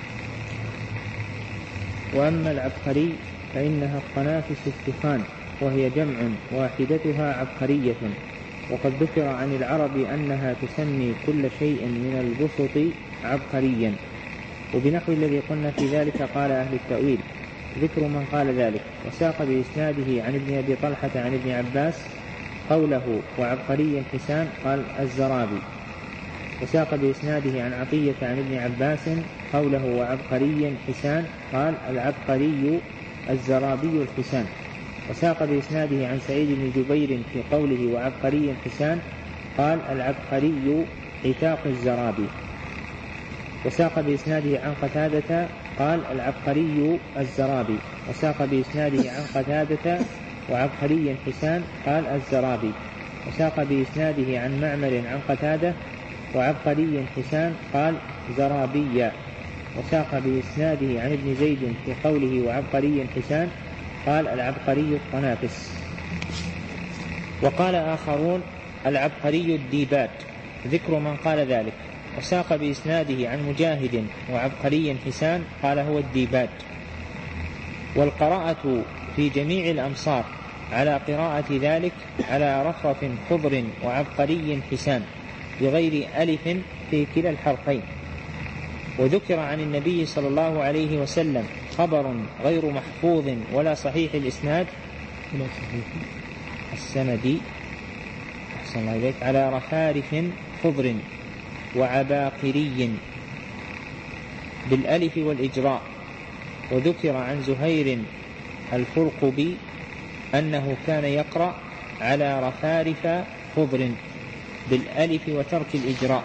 وأما العبقري فإنها الطنافس التخان، وهي جمع واحدتها عبقرية، وقد ذكر عن العرب أنها تسمي كل شيء من البسط عبقريا، وبنحو الذي قلنا في ذلك قال أهل التأويل ذكر من قال ذلك. وساق بإسناده عن ابن أبي طلحة عن ابن عباس قوله وعبقري حسان قال الزرابي. وساق بإسناده عن عطية عن ابن عباس قوله وعبقري حسان قال العبقري الزرابي الحسان. وساق بإسناده عن سعيد بن جبير في قوله وعبقري حسان قال العبقري عتاق الزرابي. وساق بإسناده عن قتادة قال العبقري الزرابي. وساق بإسناده عن قتادة وعبقري حسان قال الزرابي. وساق بإسناده عن معمر عن قتادة وعبقري حسان قال زرابيا. وساق بإسناده عن ابن زيد في قوله وعبقري حسان قال العبقري الطنافس. وقال آخرون العبقري الديباج، ذكر من قال ذلك. وساق بإسناده عن مجاهد وعبقري حسان قال هو الديباج. والقراءة في جميع الأمصار على قراءة ذلك على رفرف خضر وعبقري حسان بغير ألف في كلا الحرفين. وذكر عن النبي صلى الله عليه وسلم خبر غير محفوظ ولا صحيح الإسناد السندي أحسن الله إليك على رفارف خضر وعباقري بالألف والإجراء. وذكر عن زهير الفرقبي أنه كان يقرأ على رفارف خضر بالألف وترك الإجراء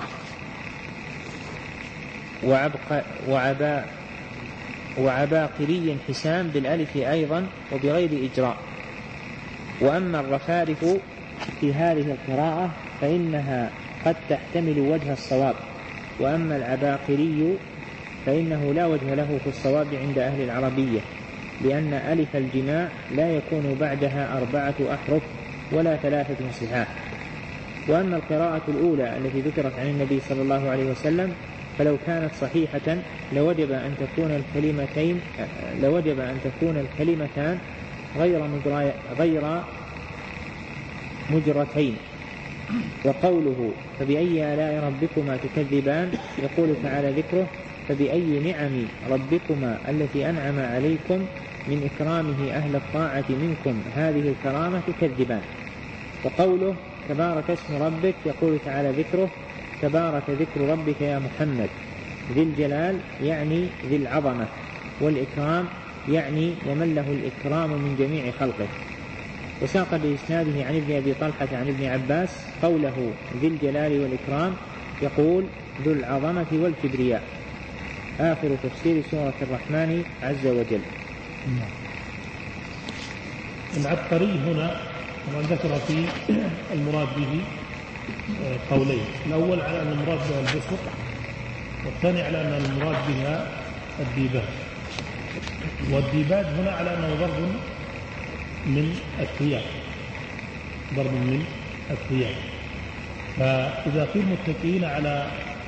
وعبق وعبا وعباقري حسام بالألف أيضا وبغير إجراء. وأما الرفارف في هذه القراءة فإنها قد تحتمل وجه الصواب. وأما العباقري فإنه لا وجه له في الصواب عند أهل العربية، لأن ألف الجماع لا يكون بعدها أربعة أحرف ولا ثلاثة صحاح. وأما القراءة الأولى التي ذكرت عن النبي صلى الله عليه وسلم فلو كانت صحيحة لوجب أن تكون الكلمتين لوجب أن تكون الكلمتان غير غير مجرتين. وقوله فبأي آلاء ربكما تكذبان يقول تعالى ذكره فبأي نعم ربكما التي أنعم عليكم من إكرامه أهل الطاعة منكم هذه الكرامة تكذبان. وقوله تبارك اسم ربك يقول تعالى ذكره تبارك ذكر ربك يا محمد. ذي الجلال يعني ذي العظمة، والإكرام يعني ومن له الإكرام من جميع خلقه. وساق بإسناده عن ابن أبي طلحة عن ابن عباس قوله ذي الجلال والإكرام يقول ذو العظمة والكبرياء. آخر تفسير سورة الرحمن عز وجل. العبقري هنا ذكر في المراد به قولين، الأول على أن المراد بها البسط، والثاني على أن المراد بها الديباج. والديباج هنا على أنه ضرب من الثياب، ضرب من الثياب. فإذا قيل متكئين على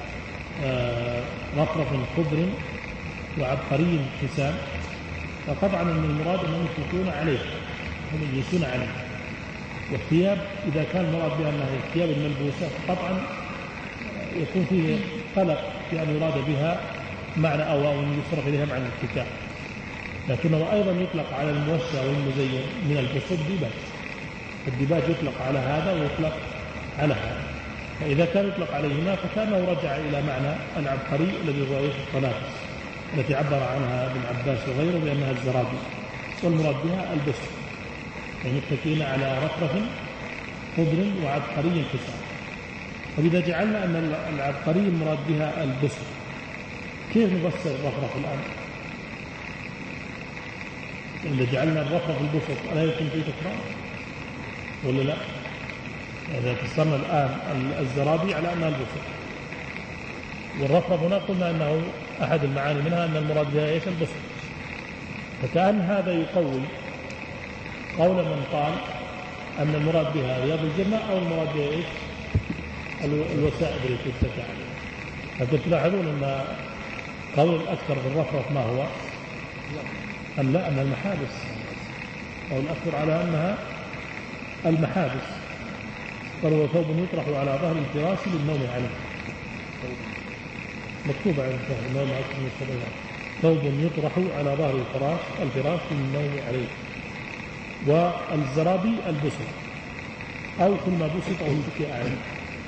رفرف خضر وعبقري حسام فطبعا من المراد أنهم يتكئون عليه، هم يجلسون عليه. والثياب إذا كان المراد بها أنها الثياب الملبوسة طبعا يكون فيه قلق في أن يراد بها معنى أو أن يصرف إليها معنى الاتكاء، لكنه أيضا يطلق على الموسع والمزين من البسط ديباج. الديباج يطلق على هذا ويطلق على هذا، فإذا كان يطلق عليهما فكانه رجع إلى معنى العبقري الذي هو الطنافس التي عبر عنها ابن عباس وغيره بأنها الزرابي، والمراد بها البسط، يعني متكئين على رفرف خضر وعبقري حسام. فإذا جعلنا أن العبقري المراد بها البسط كيف نفسر الرفرف الآن؟ إذا جعلنا الرفرف البسط ألا يكون فيه تكرار ولا لا؟ إذا فسرنا الآن الزرابي على أنها البسط، والرفرف هنا قلنا أنه أحد المعاني منها أن المراد بها إيش؟ البسط. فكأن هذا يقوي قول من قال أن المراد بها رياض الجنة أو المراد بها إيش؟ الوسائد التي تتكى عليها. لكن تلاحظون أن قول الأكثر بالرفرف ما هو؟ أن لا، أن المحابس، قول الأكثر على أنها المحابس، فهو ثوب يطرح على ظهر الفراش للنوم عليه، مكتوب على النوم عليه، ثوب يطرح على ظهر الفراش الفراش للنوم عليه. والزرابي البسط أو كل ما بسط أو يتكئ عليه.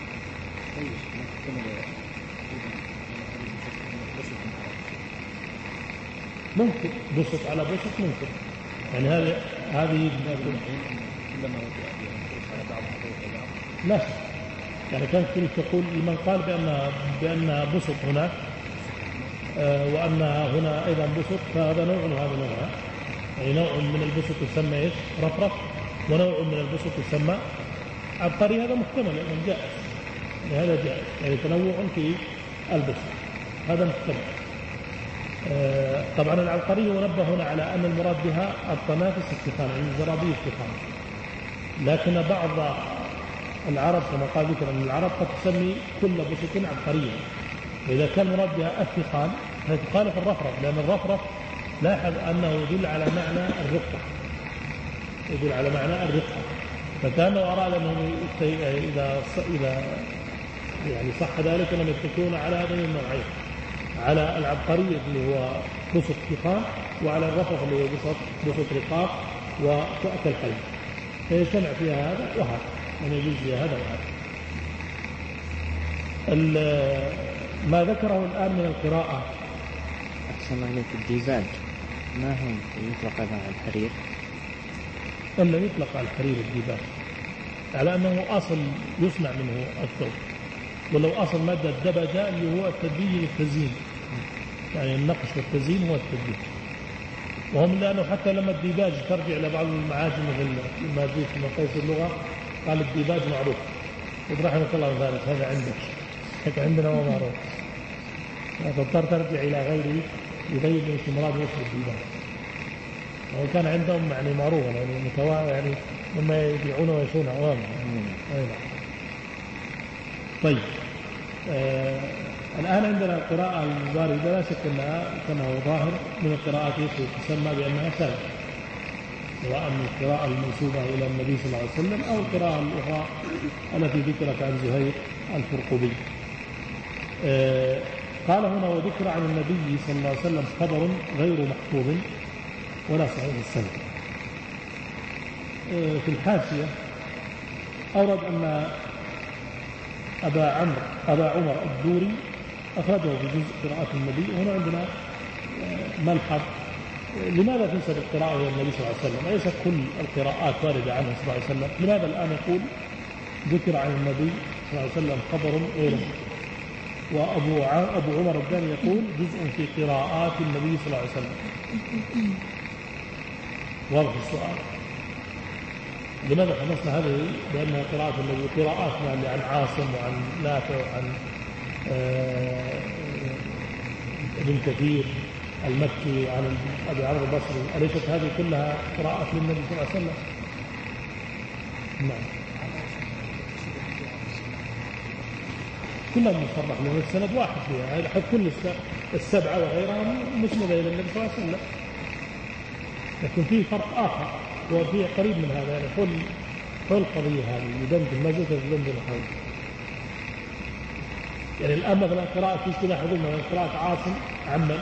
ممكن بسط على بسط ممكن، يعني هذه هذه لا شك يعني كانت تقول لمن قال بأن بأن بسط هناك وأن هنا أيضا بسط، فهذا نوع وهذا نوع. يعني نوع من البسط يسمى إيش؟ رفرف، ونوع من البسط يسمى عبقري. هذا محتمل لأنه جائز، يعني هذا جائز، يعني تنوع في البسط هذا محتمل. آه طبعا العبقري نبه هنا على أن المراد بها الطنافس التخان، يعني الزرابي التخان. لكن بعض العرب كما قال ذكر أن العرب قد تسمي كل بسط عبقريا، وإذا كان المراد بها التخان فتخالف الرفرف، لأن الرفرف لاحظ أنه يدل على معنى الرقة، يدل على معنى الرقة. فكانوا أراد أنهم إذا إذا يعني صح ذلك أنهم يتكون على هذين النوعين، على العبقري اللي هو بسط تخان، وعلى الرفرف اللي هو بسط بسط رقاق وكأكل قلب، فيجتمع فيها هذا وهذا، من يجوز فيها هذا وهذا. ما ذكره الآن من القراءة. أحسن عليك الديباج ما هو يطلق على الحرير؟ أنه يطلق على الحرير الديباج على أنه أصل يصنع منه الثوب، ولو أصل مادة الدبجة اللي هو التدبيج والتزيين، يعني النقش والتزيين هو التدبيج. وهم لأنه حتى لما الديباج ترجع إلى بعض المعاجم مثل الماجيك في مقاييس اللغة قال الديباج معروف، رحمك الله ذلك هذا عندك، حتى عندنا ما معروف، فاضطر ترجع إلى غيره يبين ايش مراد وصف الديباج. وكان عندهم يعني معروفة، يعني متوا يعني مما يبيعونه ويشونه واضح. طيب آه الآن عندنا القراءة الواردة لا شك أنها كما هو ظاهر من القراءات تسمى بأنها سابقة، سواء من القراءة المنسوبة إلى النبي صلى الله عليه وسلم أو القراءة الأخرى التي ذكرت عن زهير الفرقبي. آه قال هنا وذكر عن النبي صلى الله عليه وسلم خبر غير محفوظ ولا صحيح السند. آه في الحاشية أورد أن أبا عمرو أبا عمر الدوري أخرجه في جزء قراءة النبي. وهنا عندنا ملحظ، لماذا تنسب القراءة إلى النبي صلى الله عليه وسلم؟ أليس كل القراءات واردة عنه صلى الله عليه وسلم؟ لماذا الآن يقول ذكر عن النبي صلى الله عليه وسلم خبر غيره؟ وأبو أبو عمر الداني يقول جزء في قراءات النبي صلى الله عليه وسلم. واضح السؤال، لماذا حدثنا هذه بأنها قراءة النبي؟ قراءات يعني عن عاصم وعن نافع وعن آه ابن كثير المكي وعن أبي عمرو البصري، أليست هذه كلها قراءات للنبي صلى الله عليه وسلم؟ نعم كلها مصرح لأن السند واحد فيها، حتى كل السبعة وغيرها مسندة إلى النبي صلى الله عليه وسلم. لكن فيه فرق آخر وفيه قريب من هذا، يعني حول حول القضية هذه يدندن ما زلت يدندن حول. يعني الآن مثلا قراءة في اصطلاح مثلا قراءة عاصم عمن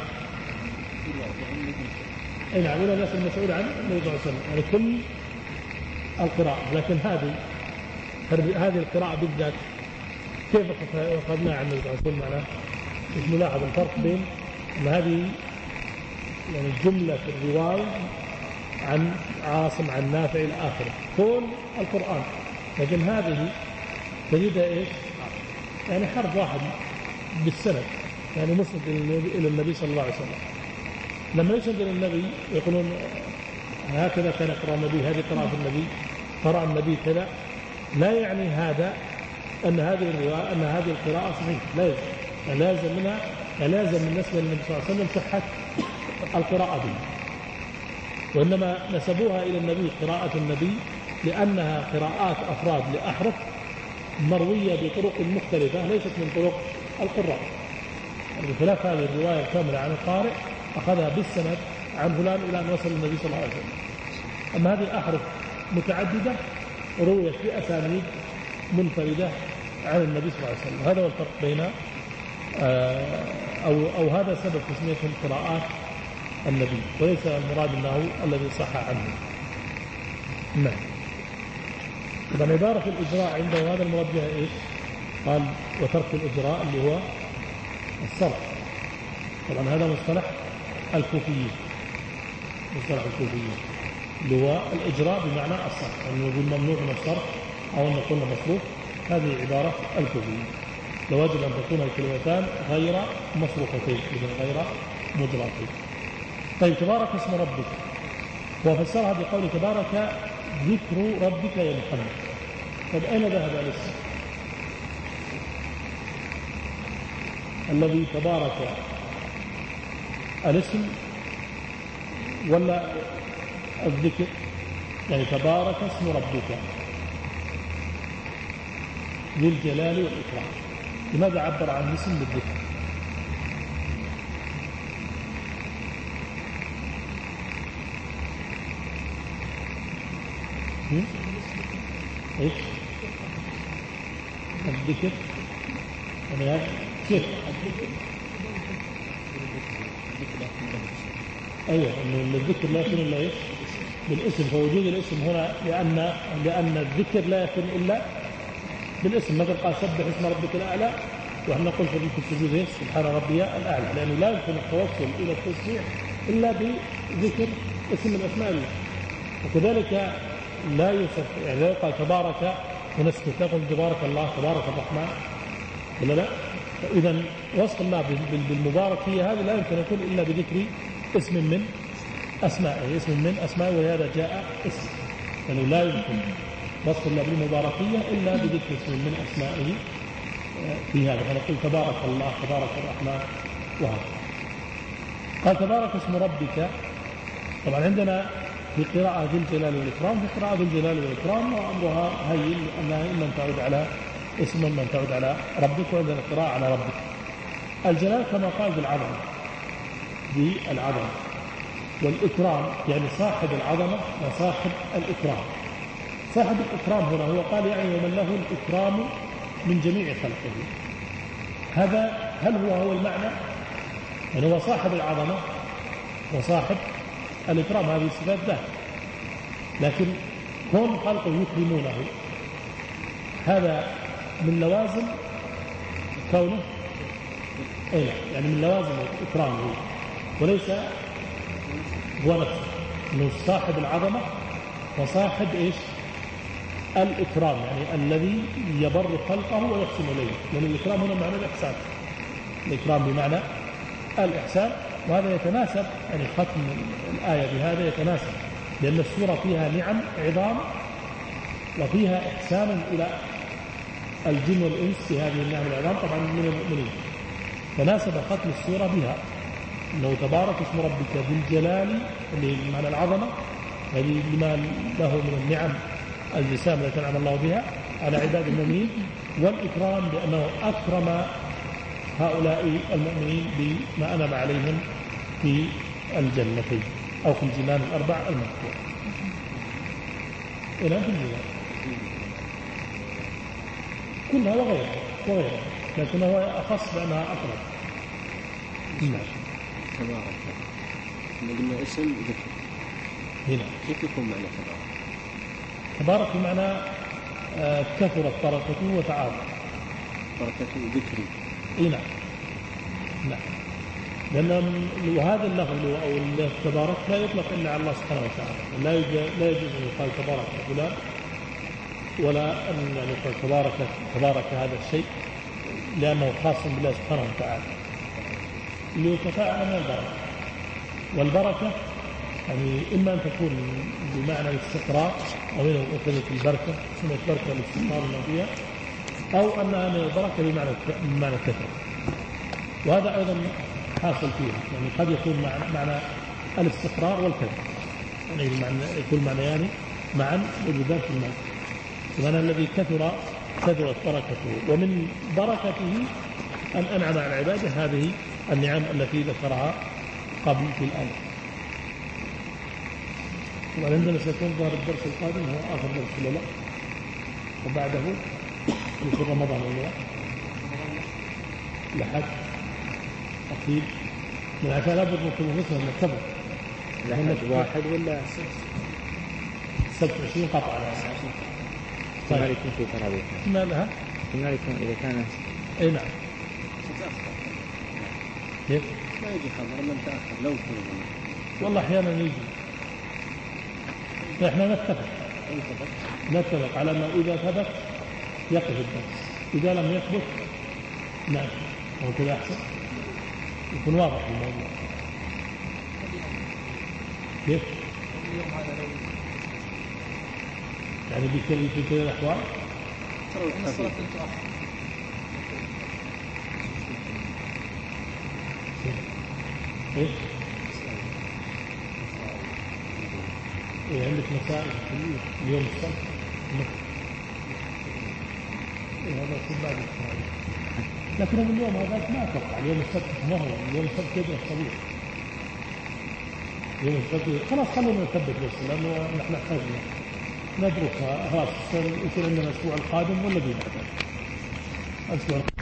أي نعم ولا الناس المسؤول عن النبي صلى الله عليه وسلم، يعني كل القراءة. لكن هذه هذه القراءة بالذات كيف أخذناها عن النبي صلى الله عليه وسلم؟ معناه مش ملاحظ الفرق بين أن هذه يعني جملة في الرواية عن عاصم عن نافع إلى آخره كل القرآن، لكن هذه تجدها إيش؟ يعني حرف واحد بالسند، يعني مسند إلى النبي صلى الله عليه وسلم. لما يسند إلى النبي يقولون هكذا كان يقرأ النبي، هذه قراءة النبي، قرأ النبي كذا، لا يعني هذا أن هذه الرواية أن هذه القراءة صحيحة، لا يلزم يعني لازم منها يعني لازم من نسبة للنبي صلى الله عليه وسلم صحة القراءة به، وإنما نسبوها إلى النبي قراءة النبي لأنها قراءات أفراد لأحرف مروية بطرق مختلفة ليست من طرق القراء، بخلاف هذه الرواية الكاملة عن القارئ أخذها بالسند عن فلان إلى أن وصل النبي صلى الله عليه وسلم. أما هذه الأحرف متعددة رويت بأسانيد منفردة عن النبي صلى الله عليه وسلم. هذا هو الفرق بين أو أو هذا سبب تسميتهم قراءات النبي، وليس المراد أنه الذي صح عنه. نعم. طبعا عبارة الإجراء عنده هذا المراد بها إيش؟ قال وترك الإجراء اللي هو الصرف. طبعا هذا مصطلح الكوفيين، مصطلح الكوفيين اللي هو الإجراء بمعنى الصرف، أن يعني يقول ممنوع من الصرف أو أن يكون مصروف هذه عبارة الكوفي، لواجب أن تكون الكلمتان غير مصروفتين إذن غير مجرتين. طيب تبارك اسم ربك، وفسرها بقول تبارك ذكر ربك يا محمد. طيب أين ذهب الاسم الذي تبارك الاسم ولا الذكر؟ يعني تبارك اسم ربك ذي الجلال والإكرام، لماذا عبر عن الاسم بالذكر؟ ايش الذكر؟ يعني كيف؟ ايوه انه الذكر لا يكون الا ايش؟ بالاسم، فوجود الاسم هنا لان لان الذكر لا يكون الا بالاسم. مثل قال سبح اسم ربك الاعلى، ونحن نقول في السجود سبحان ربي الاعلى، لانه لا يمكن التوصل الى التسبيح الا بذكر اسم من اسماء الله. وكذلك لا يوصف، يعني لا يقال تبارك ونسكت، تقول تبارك الله تبارك الرحمن ولا لا؟ فاذا وصف الله بالمبارك هي هذه لا يمكن يكون الا بذكر اسم من اسمائه، اسم من اسمائه، ولهذا جاء اسم، لانه يعني لا يمكن وصف الله بالمباركيه الا بذكر اسم من اسمائه في هذا. فنقول تبارك الله تبارك الرحمن وهذا. قال تبارك اسم ربك. طبعا عندنا في قراءة ذي الجلال والإكرام، في قراءة ذي الجلال والإكرام وأمرها هين أنها إما تعود على اسم من تعود على ربك، وعندنا قراءة على ربك. الجلال كما قال بالعظمة، بالعظمة، والإكرام يعني صاحب العظمة وصاحب الإكرام. صاحب الإكرام هنا هو قال يعني ومن له الإكرام من جميع خلقه. هذا هل هو هو المعنى؟ يعني هو صاحب العظمة وصاحب الإكرام، هذه الصفات ذات، لكن هم خلقه يكرمونه، هذا من لوازم كونه إيه، يعني من لوازم إكرامه، وليس هو نفسه، إنه صاحب العظمة وصاحب إيش؟ الإكرام، يعني الذي يبر خلقه ويحسن إليه، لأن الإكرام هنا معنى الإحسان، الإكرام بمعنى الإحسان. وهذا يتناسب، يعني ختم الآية بهذا يتناسب، لأن السورة فيها نعم عظام وفيها إحسان إلى الجن والإنس في هذه النعم العظام طبعا من المؤمنين، تناسب ختم السورة بها، أنه تبارك اسم ربك ذي الجلال اللي بمعنى العظمة، هذه لما له من النعم الجسام التي أنعم الله بها على عباد المؤمنين، والإكرام بأنه أكرم هؤلاء المؤمنين بما أنعم عليهم في الجنتين أو في الجنان الأربع المذكورة. إلى في الجنان كلها وغيرها وغيرها، لكن هو أخص بأنها أقرب. نعم. تبارك قلنا اسم ذكر هنا كيف يكون معنى تبارك؟ تبارك بمعنى كثرت بركته وتعاظم. بركته ذكري. اي نعم. نعم. لأن وهذا اللفظ أو التبارك لا يطلق إلا على الله سبحانه وتعالى، لا لا يجوز أن يقال تبارك فلان، ولا أن يعني يقال تبارك تبارك هذا الشيء، لأنه خاص بالله سبحانه وتعالى. ليتفاعل من البركة، والبركة يعني إما أن تكون بمعنى الاستقرار أو منه أخذت البركة سمت بركة الاستقرار الماضية، أو أنها من البركة بمعنى بمعنى الكثرة، وهذا أيضا حاصل فيها، يعني قد يكون معنى, معنى الاستقرار والكثرة، يعني المعنى يكون معنيان معا موجودان في المعنى. المعنى الذي كثر كثرت بركته، ومن بركته أن أنعم على عباده هذه النعم التي ذكرها قبل في الآية. وعندنا سيكون ظهر الدرس القادم هو آخر درس ولا لا؟ وبعده في رمضان ولا لا؟ لحد أكيد من عشان لابد من كل مسلم من السبت لحد واحد ولا سبت عشرين قطع على عشرين طيب يكون في تراويح ما لها؟ ما يكون إذا كان أي نعم. كيف؟ ما يجي خبر من تأخر لو كان والله أحيانا يجي. إحنا نتفق نتفق على أنه إذا ثبت يقف الدرس. إذا لم يثبت نعم هو كذا أحسن يكون واضح الموضوع. كيف؟ يعني بكل في كل الأحوال إيش؟ إيه عندك مسائل اليوم السبت؟ إيه هذا في بعض الشهر. لكن من اليوم هذا ما أتوقع اليوم السبت ما هو اليوم السبت كذا صبيح. يوم السبت خلاص خلينا نثبت بس لأنه نحن نحتاج ندرسها خلاص يصير عندنا الأسبوع القادم ولا بعده الأسبوع